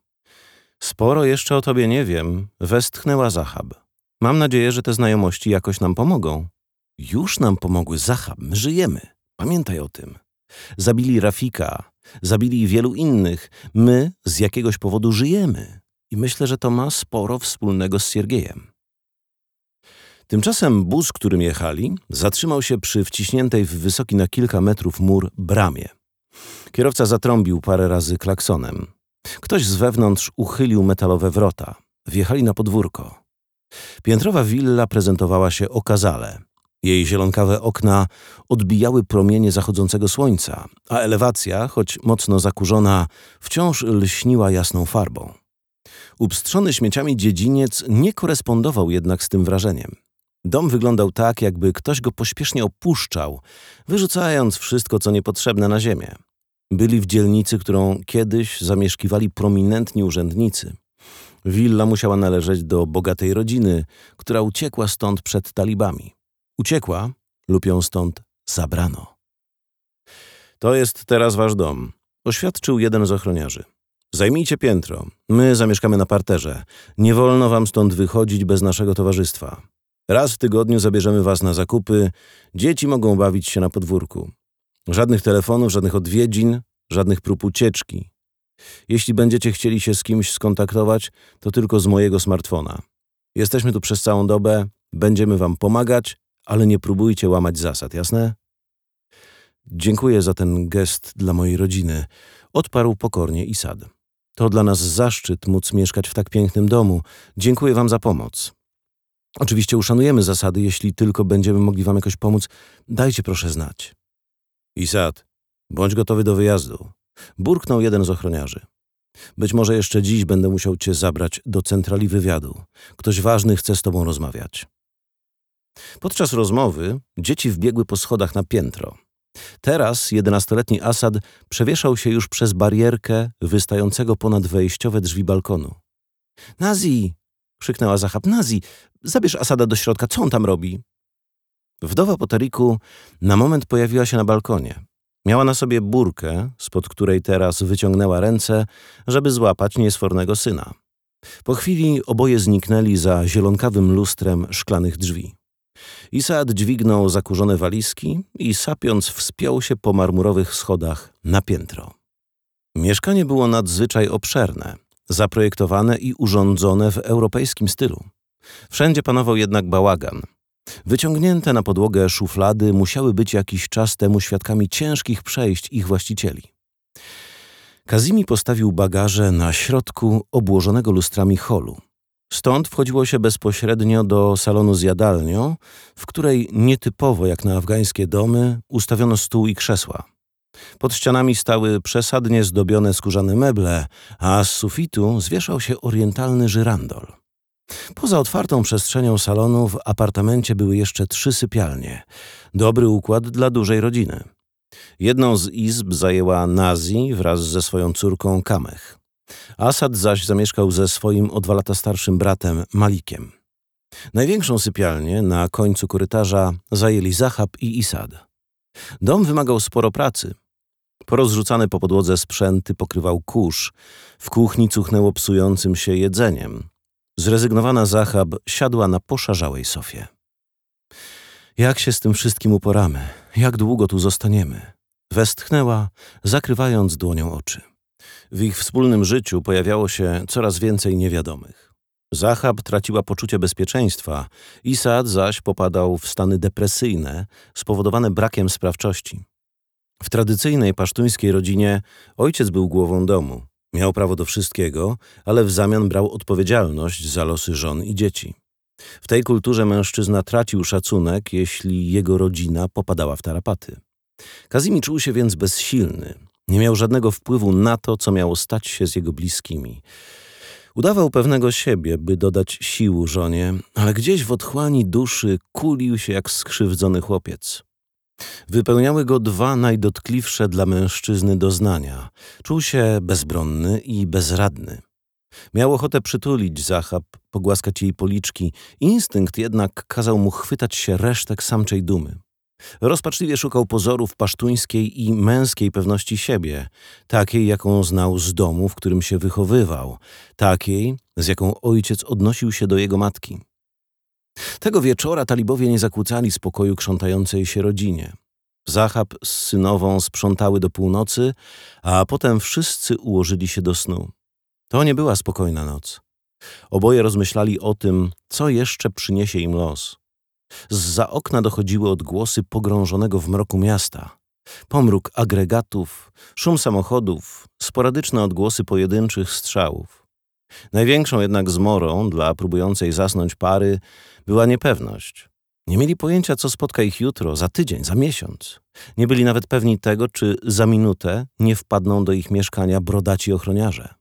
Sporo jeszcze o tobie nie wiem, westchnęła Zahab. Mam nadzieję, że te znajomości jakoś nam pomogą. Już nam pomogły, Zahab, my żyjemy. Pamiętaj o tym. Zabili Rafika, zabili wielu innych. My z jakiegoś powodu żyjemy. I myślę, że to ma sporo wspólnego z Siergiejem. Tymczasem bus, którym jechali, zatrzymał się przy wciśniętej w wysoki na kilka metrów mur bramie. Kierowca zatrąbił parę razy klaksonem. Ktoś z wewnątrz uchylił metalowe wrota. Wjechali na podwórko. Piętrowa willa prezentowała się okazale. Jej zielonkawe okna odbijały promienie zachodzącego słońca, a elewacja, choć mocno zakurzona, wciąż lśniła jasną farbą. Upstrzony śmieciami dziedziniec nie korespondował jednak z tym wrażeniem. Dom wyglądał tak, jakby ktoś go pośpiesznie opuszczał, wyrzucając wszystko, co niepotrzebne, na ziemię. Byli w dzielnicy, którą kiedyś zamieszkiwali prominentni urzędnicy. Willa musiała należeć do bogatej rodziny, która uciekła stąd przed talibami. Uciekła lub ją stąd zabrano. To jest teraz wasz dom, oświadczył jeden z ochroniarzy. Zajmijcie piętro, my zamieszkamy na parterze. Nie wolno wam stąd wychodzić bez naszego towarzystwa. Raz w tygodniu zabierzemy was na zakupy, dzieci mogą bawić się na podwórku. Żadnych telefonów, żadnych odwiedzin, żadnych prób ucieczki. Jeśli będziecie chcieli się z kimś skontaktować, to tylko z mojego smartfona. Jesteśmy tu przez całą dobę, będziemy wam pomagać, ale nie próbujcie łamać zasad, jasne? Dziękuję za ten gest dla mojej rodziny, odparł pokornie Isad. To dla nas zaszczyt móc mieszkać w tak pięknym domu. Dziękuję wam za pomoc. Oczywiście uszanujemy zasady, jeśli tylko będziemy mogli wam jakoś pomóc, dajcie proszę znać. Isad, bądź gotowy do wyjazdu. Burknął jeden z ochroniarzy. Być może jeszcze dziś będę musiał cię zabrać do centrali wywiadu. Ktoś ważny chce z tobą rozmawiać. Podczas rozmowy dzieci wbiegły po schodach na piętro. Teraz jedenastoletni Asad przewieszał się już przez barierkę wystającego ponad wejściowe drzwi balkonu. — Nazi! — krzyknęła Zahab. — Nazi! Zabierz Asada do środka, co on tam robi? Wdowa po Tariku na moment pojawiła się na balkonie. Miała na sobie burkę, spod której teraz wyciągnęła ręce, żeby złapać niesfornego syna. Po chwili oboje zniknęli za zielonkawym lustrem szklanych drzwi. Isaad dźwignął zakurzone walizki i sapiąc wspiął się po marmurowych schodach na piętro. Mieszkanie było nadzwyczaj obszerne, zaprojektowane i urządzone w europejskim stylu. Wszędzie panował jednak bałagan. Wyciągnięte na podłogę szuflady musiały być jakiś czas temu świadkami ciężkich przejść ich właścicieli. Kazimi postawił bagaże na środku obłożonego lustrami holu. Stąd wchodziło się bezpośrednio do salonu z jadalnią, w której nietypowo jak na afgańskie domy ustawiono stół i krzesła. Pod ścianami stały przesadnie zdobione skórzane meble, a z sufitu zwieszał się orientalny żyrandol. Poza otwartą przestrzenią salonu w apartamencie były jeszcze trzy sypialnie. Dobry układ dla dużej rodziny. Jedną z izb zajęła Nazi wraz ze swoją córką Kameh. Asad zaś zamieszkał ze swoim o dwa lata starszym bratem Malikiem. Największą sypialnię na końcu korytarza zajęli Zahab i Isaad. Dom wymagał sporo pracy. Porozrzucane po podłodze sprzęty pokrywał kurz. W kuchni cuchnęło psującym się jedzeniem. Zrezygnowana Zahab siadła na poszarzałej sofie. Jak się z tym wszystkim uporamy? Jak długo tu zostaniemy? Westchnęła, zakrywając dłonią oczy. W ich wspólnym życiu pojawiało się coraz więcej niewiadomych. Zahab traciła poczucie bezpieczeństwa, Isaad zaś popadał w stany depresyjne, spowodowane brakiem sprawczości. W tradycyjnej pasztuńskiej rodzinie ojciec był głową domu. Miał prawo do wszystkiego, ale w zamian brał odpowiedzialność za losy żon i dzieci. W tej kulturze mężczyzna tracił szacunek, jeśli jego rodzina popadała w tarapaty. Kazimi czuł się więc bezsilny. Nie miał żadnego wpływu na to, co miało stać się z jego bliskimi. Udawał pewnego siebie, by dodać sił żonie, ale gdzieś w otchłani duszy kulił się jak skrzywdzony chłopiec. Wypełniały go dwa najdotkliwsze dla mężczyzny doznania. Czuł się bezbronny i bezradny. Miał ochotę przytulić Zahab, pogłaskać jej policzki. Instynkt jednak kazał mu chwytać się resztek samczej dumy. Rozpaczliwie szukał pozorów pasztuńskiej i męskiej pewności siebie, takiej, jaką znał z domu, w którym się wychowywał, takiej, z jaką ojciec odnosił się do jego matki. Tego wieczora talibowie nie zakłócali spokoju krzątającej się rodzinie. Zahab z synową sprzątały do północy, a potem wszyscy ułożyli się do snu. To nie była spokojna noc. Oboje rozmyślali o tym, co jeszcze przyniesie im los. Zza okna dochodziły odgłosy pogrążonego w mroku miasta. Pomruk agregatów, szum samochodów, sporadyczne odgłosy pojedynczych strzałów. Największą jednak zmorą dla próbującej zasnąć pary była niepewność. Nie mieli pojęcia, co spotka ich jutro, za tydzień, za miesiąc. Nie byli nawet pewni tego, czy za minutę nie wpadną do ich mieszkania brodaci ochroniarze.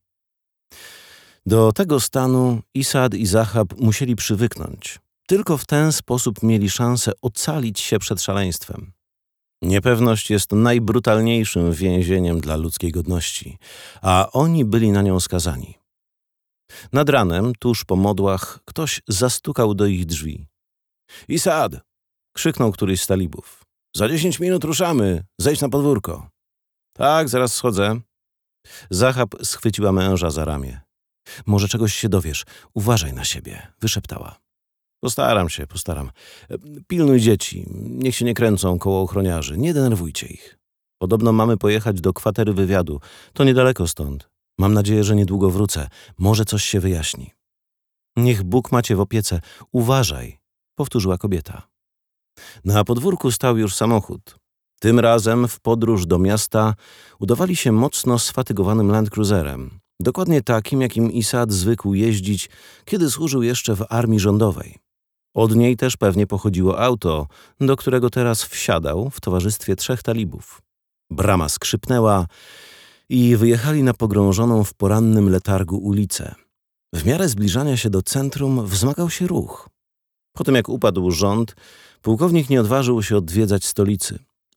Do tego stanu Isaad i Zahab musieli przywyknąć. Tylko w ten sposób mieli szansę ocalić się przed szaleństwem. Niepewność jest najbrutalniejszym więzieniem dla ludzkiej godności, a oni byli na nią skazani. Nad ranem, tuż po modłach, ktoś zastukał do ich drzwi. — Isaad! — krzyknął któryś z talibów. — Za dziesięć minut ruszamy, zejdź na podwórko. — Tak, zaraz schodzę. Zahab schwyciła męża za ramię. — Może czegoś się dowiesz, uważaj na siebie — wyszeptała. — Postaram się, postaram. Pilnuj dzieci, niech się nie kręcą koło ochroniarzy, nie denerwujcie ich. Podobno mamy pojechać do kwatery wywiadu, to niedaleko stąd. Mam nadzieję, że niedługo wrócę, może coś się wyjaśni. — Niech Bóg macie w opiece, uważaj — powtórzyła kobieta. Na podwórku stał już samochód. Tym razem w podróż do miasta udawali się mocno sfatygowanym Land Cruiserem. Dokładnie takim, jakim Isaad zwykł jeździć, kiedy służył jeszcze w armii rządowej. Od niej też pewnie pochodziło auto, do którego teraz wsiadał w towarzystwie trzech talibów. Brama skrzypnęła i wyjechali na pogrążoną w porannym letargu ulicę. W miarę zbliżania się do centrum wzmagał się ruch. Po tym jak upadł rząd, pułkownik nie odważył się odwiedzać stolicy.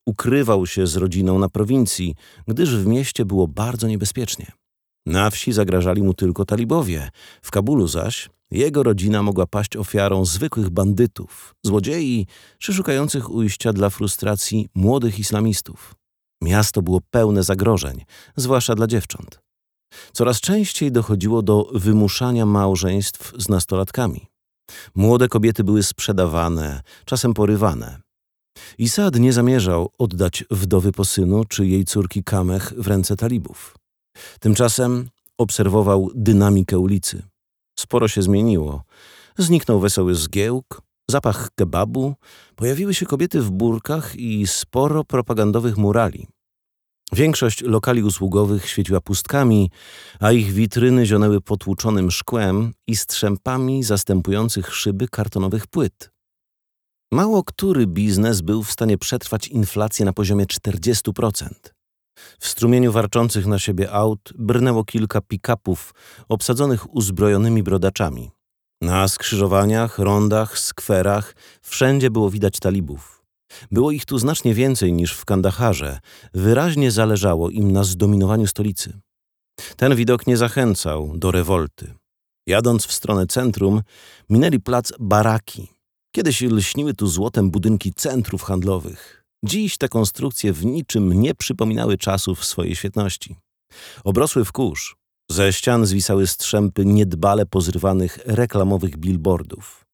ukrywał się z rodziną na prowincji, gdyż w mieście było bardzo niebezpiecznie. Na wsi zagrażali mu tylko talibowie, w Kabulu zaś jego rodzina mogła paść ofiarą zwykłych bandytów, złodziei czy szukających ujścia dla frustracji młodych islamistów. Miasto było pełne zagrożeń, zwłaszcza dla dziewcząt. Coraz częściej dochodziło do wymuszania małżeństw z nastolatkami. Młode kobiety były sprzedawane, czasem porywane. Isaad nie zamierzał oddać wdowy po synu czy jej córki Kameh w ręce talibów. Tymczasem obserwował dynamikę ulicy. Sporo się zmieniło. Zniknął wesoły zgiełk, zapach kebabu, pojawiły się kobiety w burkach i sporo propagandowych murali. Większość lokali usługowych świeciła pustkami, a ich witryny zionęły potłuczonym szkłem i strzępami zastępujących szyby kartonowych płyt. Mało który biznes był w stanie przetrwać inflację na poziomie czterdzieści procent. W strumieniu warczących na siebie aut brnęło kilka pick-upów obsadzonych uzbrojonymi brodaczami. Na skrzyżowaniach, rondach, skwerach wszędzie było widać talibów. Było ich tu znacznie więcej niż w Kandaharze. Wyraźnie zależało im na zdominowaniu stolicy. Ten widok nie zachęcał do rewolty. Jadąc w stronę centrum, minęli plac Baraki. Kiedyś lśniły tu złotem budynki centrów handlowych. Dziś te konstrukcje w niczym nie przypominały czasów swojej świetności. Obrosły w kurz. Ze ścian zwisały strzępy niedbale pozrywanych reklamowych billboardów.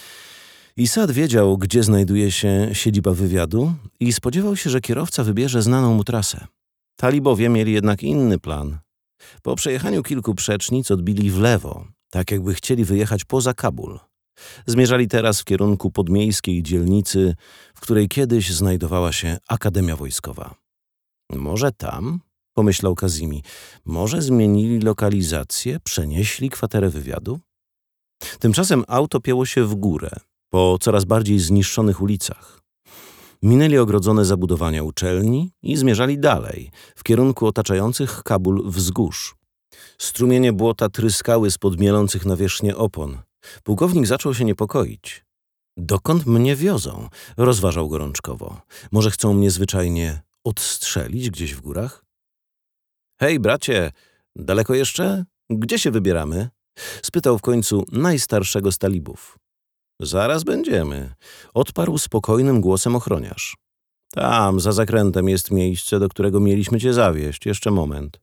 Isaad wiedział, gdzie znajduje się siedziba wywiadu i spodziewał się, że kierowca wybierze znaną mu trasę. Talibowie mieli jednak inny plan. Po przejechaniu kilku przecznic odbili w lewo, tak jakby chcieli wyjechać poza Kabul. Zmierzali teraz w kierunku podmiejskiej dzielnicy, w której kiedyś znajdowała się Akademia Wojskowa. Może tam? Pomyślał Kazimi. Może zmienili lokalizację, przenieśli kwaterę wywiadu? Tymczasem auto pięło się w górę, po coraz bardziej zniszczonych ulicach. Minęli ogrodzone zabudowania uczelni i zmierzali dalej, w kierunku otaczających Kabul wzgórz. Strumienie błota tryskały spod mielących nawierzchnię opon. Pułkownik zaczął się niepokoić. Dokąd mnie wiozą? Rozważał gorączkowo. Może chcą mnie zwyczajnie odstrzelić gdzieś w górach? Hej, bracie, daleko jeszcze? Gdzie się wybieramy? Spytał w końcu najstarszego z talibów. Zaraz będziemy, odparł spokojnym głosem ochroniarz. Tam, za zakrętem jest miejsce, do którego mieliśmy cię zawieźć. Jeszcze moment.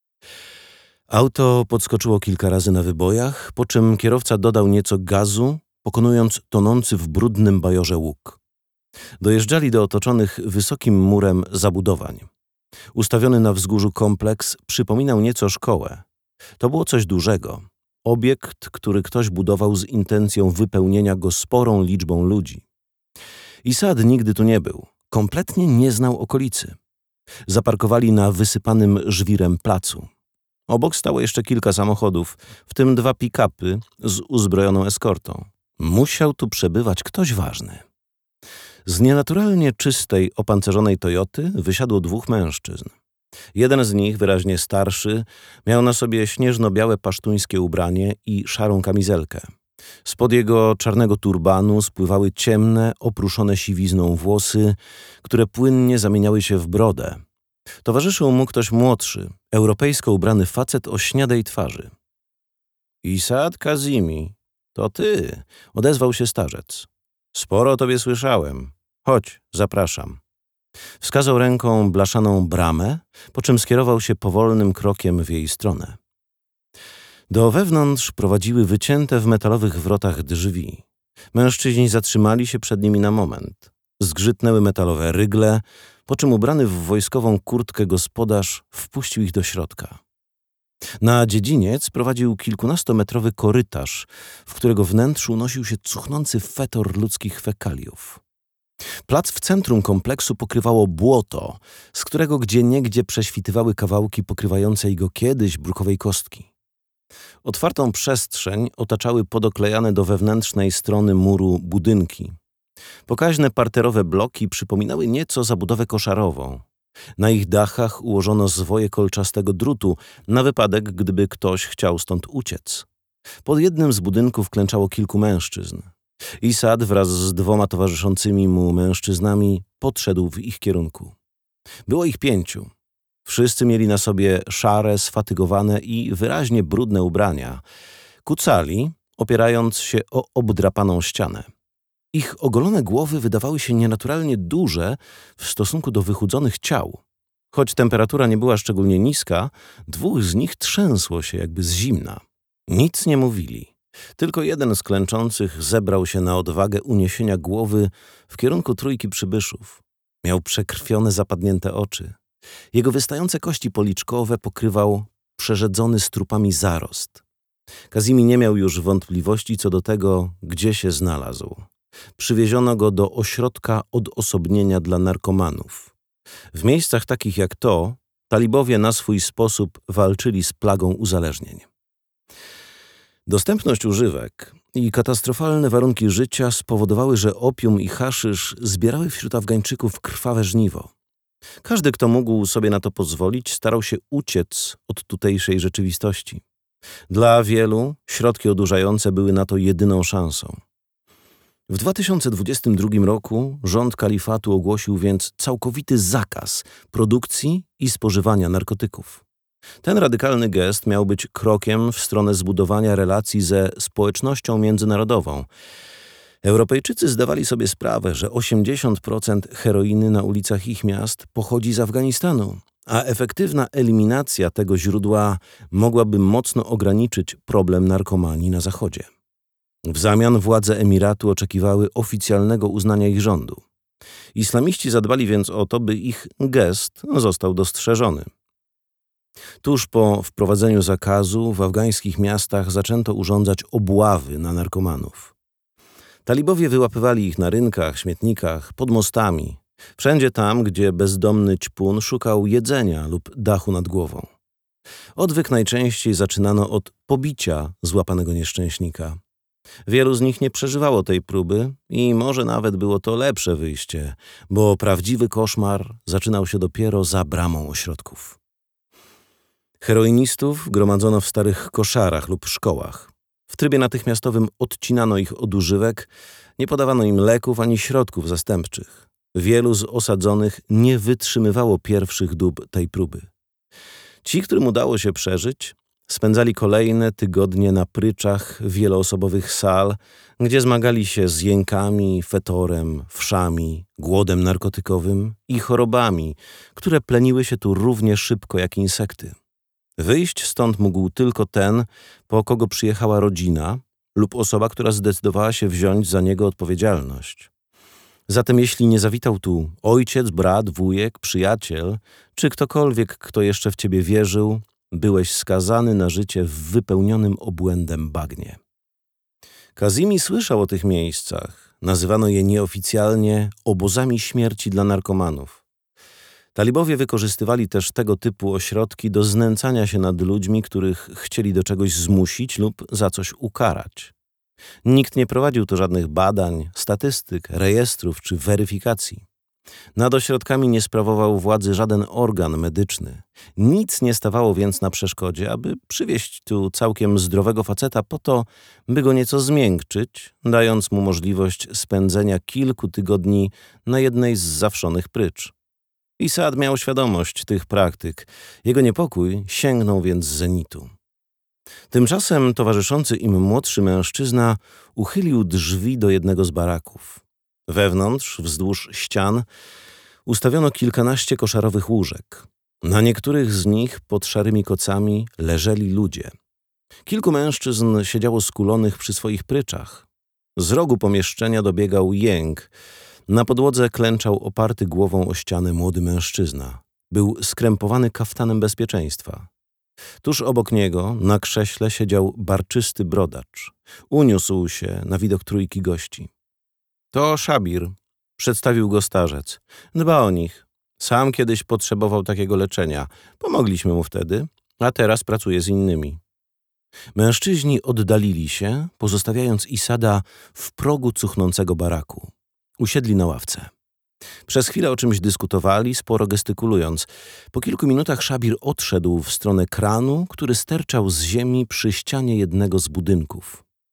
Auto podskoczyło kilka razy na wybojach, po czym kierowca dodał nieco gazu, pokonując tonący w brudnym bajorze łuk. Dojeżdżali do otoczonych wysokim murem zabudowań. Ustawiony na wzgórzu kompleks przypominał nieco szkołę. To było coś dużego. Obiekt, który ktoś budował z intencją wypełnienia go sporą liczbą ludzi. Isaad nigdy tu nie był. Kompletnie nie znał okolicy. Zaparkowali na wysypanym żwirem placu. Obok stało jeszcze kilka samochodów, w tym dwa pick-upy z uzbrojoną eskortą. Musiał tu przebywać ktoś ważny. Z nienaturalnie czystej, opancerzonej Toyoty wysiadło dwóch mężczyzn. Jeden z nich, wyraźnie starszy, miał na sobie śnieżno-białe pasztuńskie ubranie i szarą kamizelkę. Spod jego czarnego turbanu spływały ciemne, opruszone siwizną włosy, które płynnie zamieniały się w brodę. Towarzyszył mu ktoś młodszy, europejsko ubrany facet o śniadej twarzy. Isaad Kazimi, to ty, odezwał się starzec. Sporo o tobie słyszałem. Chodź, zapraszam. Wskazał ręką blaszaną bramę, po czym skierował się powolnym krokiem w jej stronę. Do wewnątrz prowadziły wycięte w metalowych wrotach drzwi. Mężczyźni zatrzymali się przed nimi na moment. Zgrzytnęły metalowe rygle, po czym ubrany w wojskową kurtkę gospodarz wpuścił ich do środka. Na dziedziniec prowadził kilkunastometrowy korytarz, w którego wnętrzu unosił się cuchnący fetor ludzkich fekaliów. Plac w centrum kompleksu pokrywało błoto, z którego gdzieniegdzie prześwitywały kawałki pokrywającej go kiedyś brukowej kostki. Otwartą przestrzeń otaczały podoklejane do wewnętrznej strony muru budynki. Pokaźne parterowe bloki przypominały nieco zabudowę koszarową. Na ich dachach ułożono zwoje kolczastego drutu na wypadek, gdyby ktoś chciał stąd uciec. Pod jednym z budynków klęczało kilku mężczyzn. Isad wraz z dwoma towarzyszącymi mu mężczyznami podszedł w ich kierunku. Było ich pięciu. Wszyscy mieli na sobie szare, sfatygowane i wyraźnie brudne ubrania. Kucali, opierając się o obdrapaną ścianę. Ich ogolone głowy wydawały się nienaturalnie duże w stosunku do wychudzonych ciał. Choć temperatura nie była szczególnie niska, dwóch z nich trzęsło się jakby z zimna. Nic nie mówili. Tylko jeden z klęczących zebrał się na odwagę uniesienia głowy w kierunku trójki przybyszów. Miał przekrwione, zapadnięte oczy. Jego wystające kości policzkowe pokrywał przerzedzony strupami zarost. Kazimi nie miał już wątpliwości co do tego, gdzie się znalazł. Przywieziono go do ośrodka odosobnienia dla narkomanów. W miejscach takich jak to, talibowie na swój sposób walczyli z plagą uzależnień. Dostępność używek i katastrofalne warunki życia spowodowały, że opium i haszysz zbierały wśród Afgańczyków krwawe żniwo. Każdy, kto mógł sobie na to pozwolić, starał się uciec od tutejszej rzeczywistości. Dla wielu środki odurzające były na to jedyną szansą. W dwa tysiące dwudziestym drugim roku rząd kalifatu ogłosił więc całkowity zakaz produkcji i spożywania narkotyków. Ten radykalny gest miał być krokiem w stronę zbudowania relacji ze społecznością międzynarodową. Europejczycy zdawali sobie sprawę, że osiemdziesiąt procent heroiny na ulicach ich miast pochodzi z Afganistanu, a efektywna eliminacja tego źródła mogłaby mocno ograniczyć problem narkomanii na Zachodzie. W zamian władze Emiratu oczekiwały oficjalnego uznania ich rządu. Islamiści zadbali więc o to, by ich gest został dostrzeżony. Tuż po wprowadzeniu zakazu w afgańskich miastach zaczęto urządzać obławy na narkomanów. Talibowie wyłapywali ich na rynkach, śmietnikach, pod mostami, wszędzie tam, gdzie bezdomny ćpun szukał jedzenia lub dachu nad głową. Odwyk najczęściej zaczynano od pobicia złapanego nieszczęśnika. Wielu z nich nie przeżywało tej próby i może nawet było to lepsze wyjście, bo prawdziwy koszmar zaczynał się dopiero za bramą ośrodków. Heroinistów gromadzono w starych koszarach lub szkołach. W trybie natychmiastowym odcinano ich od używek, nie podawano im leków ani środków zastępczych. Wielu z osadzonych nie wytrzymywało pierwszych dób tej próby. Ci, którym udało się przeżyć, spędzali kolejne tygodnie na pryczach wieloosobowych sal, gdzie zmagali się z jękami, fetorem, wszami, głodem narkotykowym i chorobami, które pleniły się tu równie szybko jak insekty. Wyjść stąd mógł tylko ten, po kogo przyjechała rodzina lub osoba, która zdecydowała się wziąć za niego odpowiedzialność. Zatem jeśli nie zawitał tu ojciec, brat, wujek, przyjaciel, czy ktokolwiek, kto jeszcze w ciebie wierzył, byłeś skazany na życie w wypełnionym obłędem bagnie. Kazimi słyszał o tych miejscach. Nazywano je nieoficjalnie obozami śmierci dla narkomanów. Talibowie wykorzystywali też tego typu ośrodki do znęcania się nad ludźmi, których chcieli do czegoś zmusić lub za coś ukarać. Nikt nie prowadził tu żadnych badań, statystyk, rejestrów czy weryfikacji. Nad ośrodkami nie sprawował władzy żaden organ medyczny. Nic nie stawało więc na przeszkodzie, aby przywieźć tu całkiem zdrowego faceta po to, by go nieco zmiękczyć, dając mu możliwość spędzenia kilku tygodni na jednej z zawszonych prycz. Isad miał świadomość tych praktyk. Jego niepokój sięgnął więc zenitu. Tymczasem towarzyszący im młodszy mężczyzna uchylił drzwi do jednego z baraków. Wewnątrz, wzdłuż ścian, ustawiono kilkanaście koszarowych łóżek. Na niektórych z nich pod szarymi kocami leżeli ludzie. Kilku mężczyzn siedziało skulonych przy swoich pryczach. Z rogu pomieszczenia dobiegał jęk. Na podłodze klęczał oparty głową o ścianę młody mężczyzna. Był skrępowany kaftanem bezpieczeństwa. Tuż obok niego, na krześle, siedział barczysty brodacz. Uniósł się na widok trójki gości. To Szabir, przedstawił go starzec. Dba o nich. Sam kiedyś potrzebował takiego leczenia. Pomogliśmy mu wtedy, a teraz pracuje z innymi. Mężczyźni oddalili się, pozostawiając Isada w progu cuchnącego baraku. Usiedli na ławce. Przez chwilę o czymś dyskutowali, sporo gestykulując. Po kilku minutach Szabir odszedł w stronę kranu, który sterczał z ziemi przy ścianie jednego z budynków.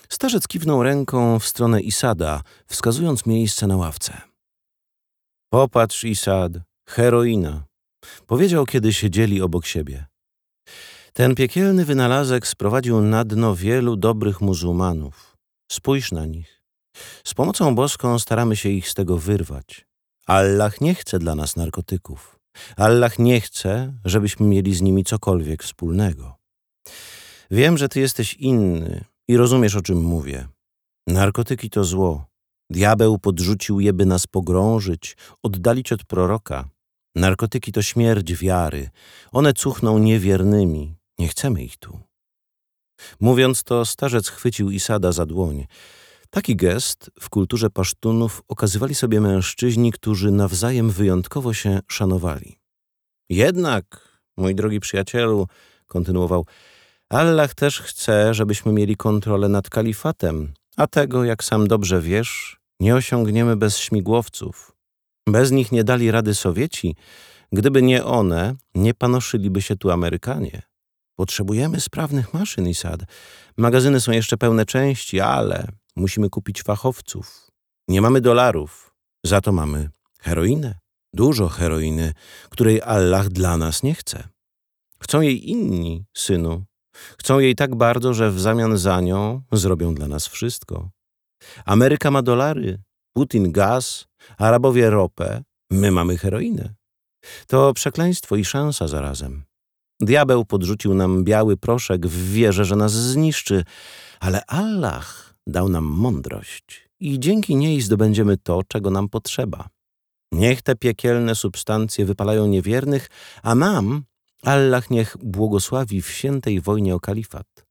Starzec kiwnął ręką w stronę Isada, wskazując miejsce na ławce. Popatrz, Isad, heroina. Powiedział, kiedy siedzieli obok siebie. Ten piekielny wynalazek sprowadził na dno wielu dobrych muzułmanów. Spójrz na nich. Z pomocą boską staramy się ich z tego wyrwać. Allah nie chce dla nas narkotyków. Allah nie chce, żebyśmy mieli z nimi cokolwiek wspólnego. Wiem, że ty jesteś inny i rozumiesz, o czym mówię. Narkotyki to zło. Diabeł podrzucił je, by nas pogrążyć, oddalić od proroka. Narkotyki to śmierć wiary. One cuchną niewiernymi. Nie chcemy ich tu. Mówiąc to, starzec chwycił Isada za dłoń. Taki gest w kulturze Pasztunów okazywali sobie mężczyźni, którzy nawzajem wyjątkowo się szanowali. Jednak, mój drogi przyjacielu, kontynuował, Allah też chce, żebyśmy mieli kontrolę nad kalifatem, a tego, jak sam dobrze wiesz, nie osiągniemy bez śmigłowców. Bez nich nie dali rady Sowieci. Gdyby nie one, nie panoszyliby się tu Amerykanie. Potrzebujemy sprawnych maszyn, Isad. Magazyny są jeszcze pełne części, ale musimy kupić fachowców. Nie mamy dolarów, za to mamy heroinę. Dużo heroiny, której Allah dla nas nie chce. Chcą jej inni, synu. Chcą jej tak bardzo, że w zamian za nią zrobią dla nas wszystko. Ameryka ma dolary, Putin gaz, Arabowie ropę, my mamy heroinę. To przekleństwo i szansa zarazem. Diabeł podrzucił nam biały proszek w wierze, że nas zniszczy, ale Allah dał nam mądrość i dzięki niej zdobędziemy to, czego nam potrzeba. Niech te piekielne substancje wypalają niewiernych, a nam Allah niech błogosławi w świętej wojnie o kalifat.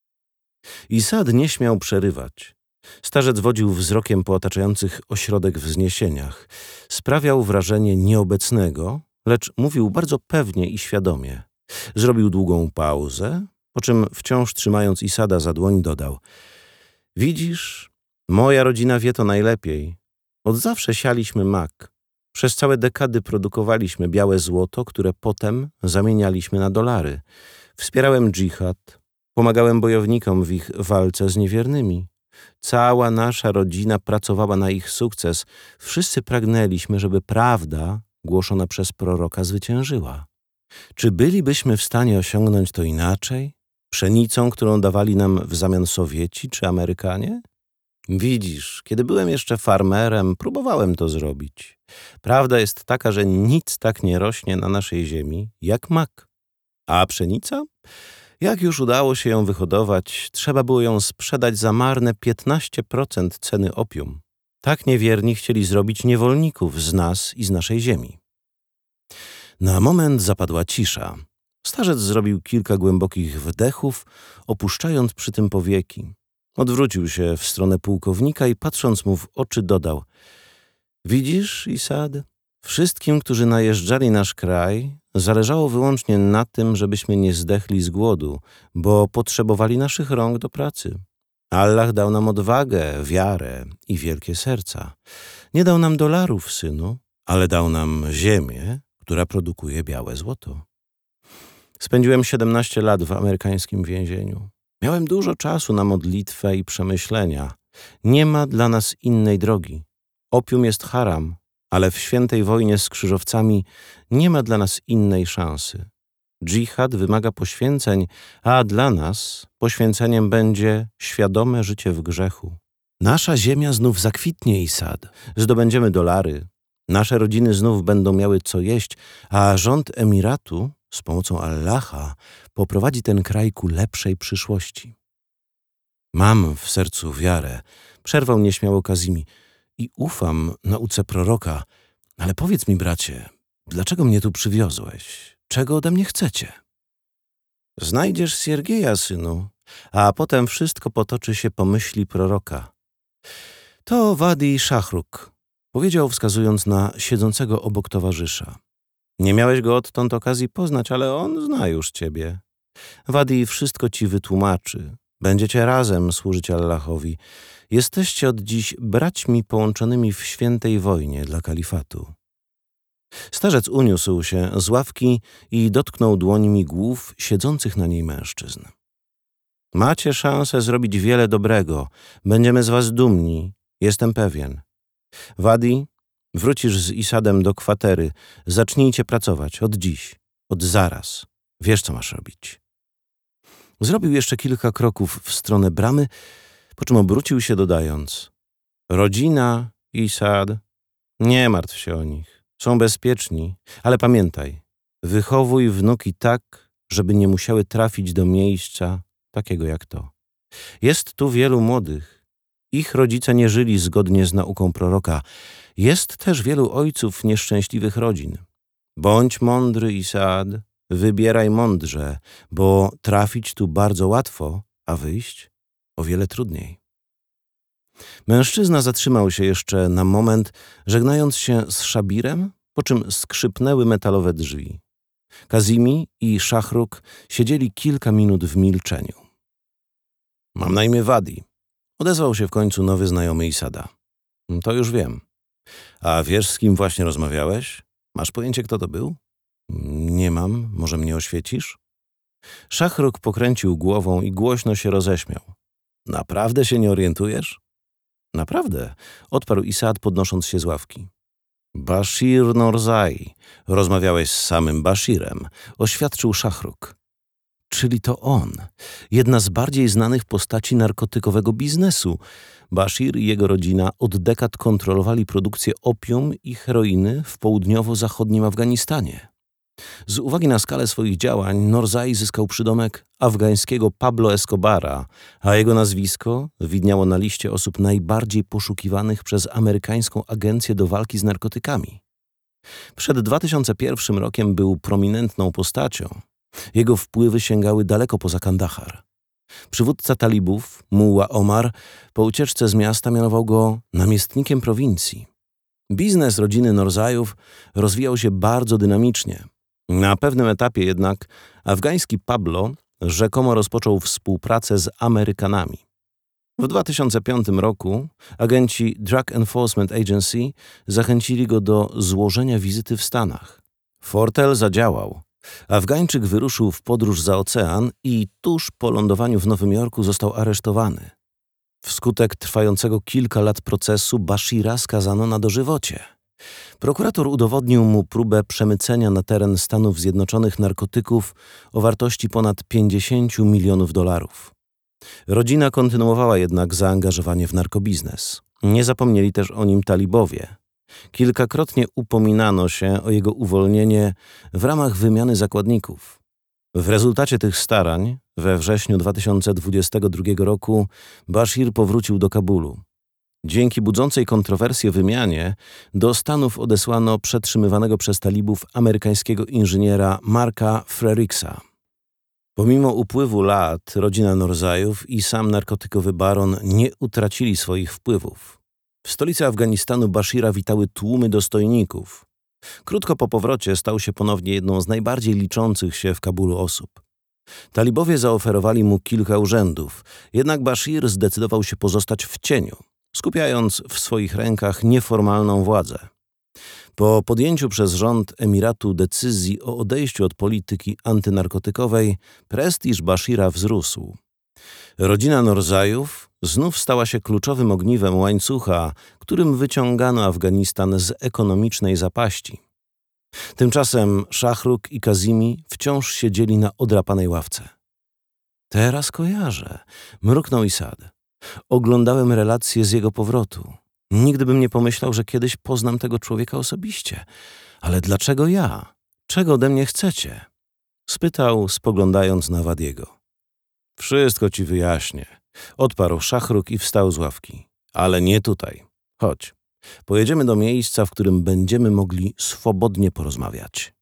Isad nie śmiał przerywać. Starzec wodził wzrokiem po otaczających ośrodek wzniesieniach. Sprawiał wrażenie nieobecnego, lecz mówił bardzo pewnie i świadomie. Zrobił długą pauzę, po czym wciąż trzymając Isada za dłoń dodał: Widzisz, moja rodzina wie to najlepiej. Od zawsze sialiśmy mak. Przez całe dekady produkowaliśmy białe złoto, które potem zamienialiśmy na dolary. Wspierałem dżihad, pomagałem bojownikom w ich walce z niewiernymi. Cała nasza rodzina pracowała na ich sukces. Wszyscy pragnęliśmy, żeby prawda głoszona przez proroka zwyciężyła. Czy bylibyśmy w stanie osiągnąć to inaczej? Pszenicą, którą dawali nam w zamian Sowieci czy Amerykanie? Widzisz, kiedy byłem jeszcze farmerem, próbowałem to zrobić. Prawda jest taka, że nic tak nie rośnie na naszej ziemi jak mak. A pszenica? Jak już udało się ją wyhodować, trzeba było ją sprzedać za marne piętnaście procent ceny opium. Tak niewierni chcieli zrobić niewolników z nas i z naszej ziemi. Na moment zapadła cisza. Starzec zrobił kilka głębokich wdechów, opuszczając przy tym powieki. Odwrócił się w stronę pułkownika i patrząc mu w oczy dodał: Widzisz, Isad, wszystkim, którzy najeżdżali nasz kraj, zależało wyłącznie na tym, żebyśmy nie zdechli z głodu, bo potrzebowali naszych rąk do pracy. Allah dał nam odwagę, wiarę i wielkie serca. Nie dał nam dolarów, synu, ale dał nam ziemię, która produkuje białe złoto. Spędziłem siedemnaście lat w amerykańskim więzieniu. Miałem dużo czasu na modlitwę i przemyślenia. Nie ma dla nas innej drogi. Opium jest haram, ale w świętej wojnie z krzyżowcami nie ma dla nas innej szansy. Dżihad wymaga poświęceń, a dla nas poświęceniem będzie świadome życie w grzechu. Nasza ziemia znów zakwitnie, Isad. Zdobędziemy dolary. Nasze rodziny znów będą miały co jeść, a rząd Emiratu z pomocą Allaha poprowadzi ten kraj ku lepszej przyszłości. Mam w sercu wiarę, przerwał nieśmiało Kazimi, i ufam nauce proroka, ale powiedz mi, bracie, dlaczego mnie tu przywiozłeś? Czego ode mnie chcecie? Znajdziesz Siergieja, synu, a potem wszystko potoczy się po myśli proroka. To Wadi Szachruk, powiedział, wskazując na siedzącego obok towarzysza. Nie miałeś go odtąd okazji poznać, ale on zna już ciebie. Wadi wszystko ci wytłumaczy. Będziecie razem służyć Allahowi. Jesteście od dziś braćmi połączonymi w świętej wojnie dla kalifatu. Starzec uniósł się z ławki i dotknął dłońmi głów siedzących na niej mężczyzn. Macie szansę zrobić wiele dobrego. Będziemy z was dumni, jestem pewien. Wadi, wrócisz z Isadem do kwatery. Zacznijcie pracować od dziś, od zaraz. Wiesz, co masz robić. Zrobił jeszcze kilka kroków w stronę bramy, po czym obrócił się dodając: rodzina, Isad, nie martw się o nich. Są bezpieczni, ale pamiętaj, wychowuj wnuki tak, żeby nie musiały trafić do miejsca takiego jak to. Jest tu wielu młodych. Ich rodzice nie żyli zgodnie z nauką proroka. Jest też wielu ojców nieszczęśliwych rodzin. Bądź mądry, Isad, wybieraj mądrze, bo trafić tu bardzo łatwo, a wyjść o wiele trudniej. Mężczyzna zatrzymał się jeszcze na moment, żegnając się z Szabirem, po czym skrzypnęły metalowe drzwi. Kazimi i Szachruk siedzieli kilka minut w milczeniu. Mam na imię Wadi. Odezwał się w końcu nowy znajomy Isada. To już wiem. A wiesz, z kim właśnie rozmawiałeś? Masz pojęcie, kto to był? Nie mam. Może mnie oświecisz? Szachruk pokręcił głową i głośno się roześmiał. Naprawdę się nie orientujesz? Naprawdę, odparł Isad, podnosząc się z ławki. Bashir Norzai. Rozmawiałeś z samym Bashirem, oświadczył Szachruk. Czyli to on, jedna z bardziej znanych postaci narkotykowego biznesu. Bashir i jego rodzina od dekad kontrolowali produkcję opium i heroiny w południowo-zachodnim Afganistanie. Z uwagi na skalę swoich działań Norzai zyskał przydomek afgańskiego Pablo Escobara, a jego nazwisko widniało na liście osób najbardziej poszukiwanych przez amerykańską agencję do walki z narkotykami. Przed dwa tysiące pierwszym rokiem był prominentną postacią. Jego wpływy sięgały daleko poza Kandahar. Przywódca talibów, Mulla Omar, po ucieczce z miasta mianował go namiestnikiem prowincji. Biznes rodziny Norzajów rozwijał się bardzo dynamicznie. Na pewnym etapie jednak afgański Pablo rzekomo rozpoczął współpracę z Amerykanami. W dwa tysiące piątym roku agenci Drug Enforcement Agency zachęcili go do złożenia wizyty w Stanach. Fortel zadziałał. Afgańczyk wyruszył w podróż za ocean i tuż po lądowaniu w Nowym Jorku został aresztowany. Wskutek trwającego kilka lat procesu Bashira skazano na dożywocie. Prokurator udowodnił mu próbę przemycenia na teren Stanów Zjednoczonych narkotyków o wartości ponad pięćdziesiąt milionów dolarów. Rodzina kontynuowała jednak zaangażowanie w narkobiznes. Nie zapomnieli też o nim talibowie. Kilkakrotnie upominano się o jego uwolnienie w ramach wymiany zakładników. W rezultacie tych starań we wrześniu dwa tysiące dwudziestego drugiego roku Bashir powrócił do Kabulu. Dzięki budzącej kontrowersje wymianie do Stanów odesłano przetrzymywanego przez talibów amerykańskiego inżyniera Marka Frerichsa. Pomimo upływu lat rodzina Norzajów i sam narkotykowy baron nie utracili swoich wpływów. W stolicy Afganistanu Bashira witały tłumy dostojników. Krótko po powrocie stał się ponownie jedną z najbardziej liczących się w Kabulu osób. Talibowie zaoferowali mu kilka urzędów, jednak Bashir zdecydował się pozostać w cieniu, skupiając w swoich rękach nieformalną władzę. Po podjęciu przez rząd Emiratu decyzji o odejściu od polityki antynarkotykowej, prestiż Bashira wzrósł. Rodzina Norzajów znów stała się kluczowym ogniwem łańcucha, którym wyciągano Afganistan z ekonomicznej zapaści. Tymczasem Szachruk i Kazimi wciąż siedzieli na odrapanej ławce. Teraz kojarzę, mruknął Isad. Oglądałem relacje z jego powrotu. Nigdy bym nie pomyślał, że kiedyś poznam tego człowieka osobiście. Ale dlaczego ja? Czego ode mnie chcecie? Spytał, spoglądając na Wadiego. Wszystko ci wyjaśnię. Odparł Szachruk i wstał z ławki. Ale nie tutaj. Chodź. Pojedziemy do miejsca, w którym będziemy mogli swobodnie porozmawiać.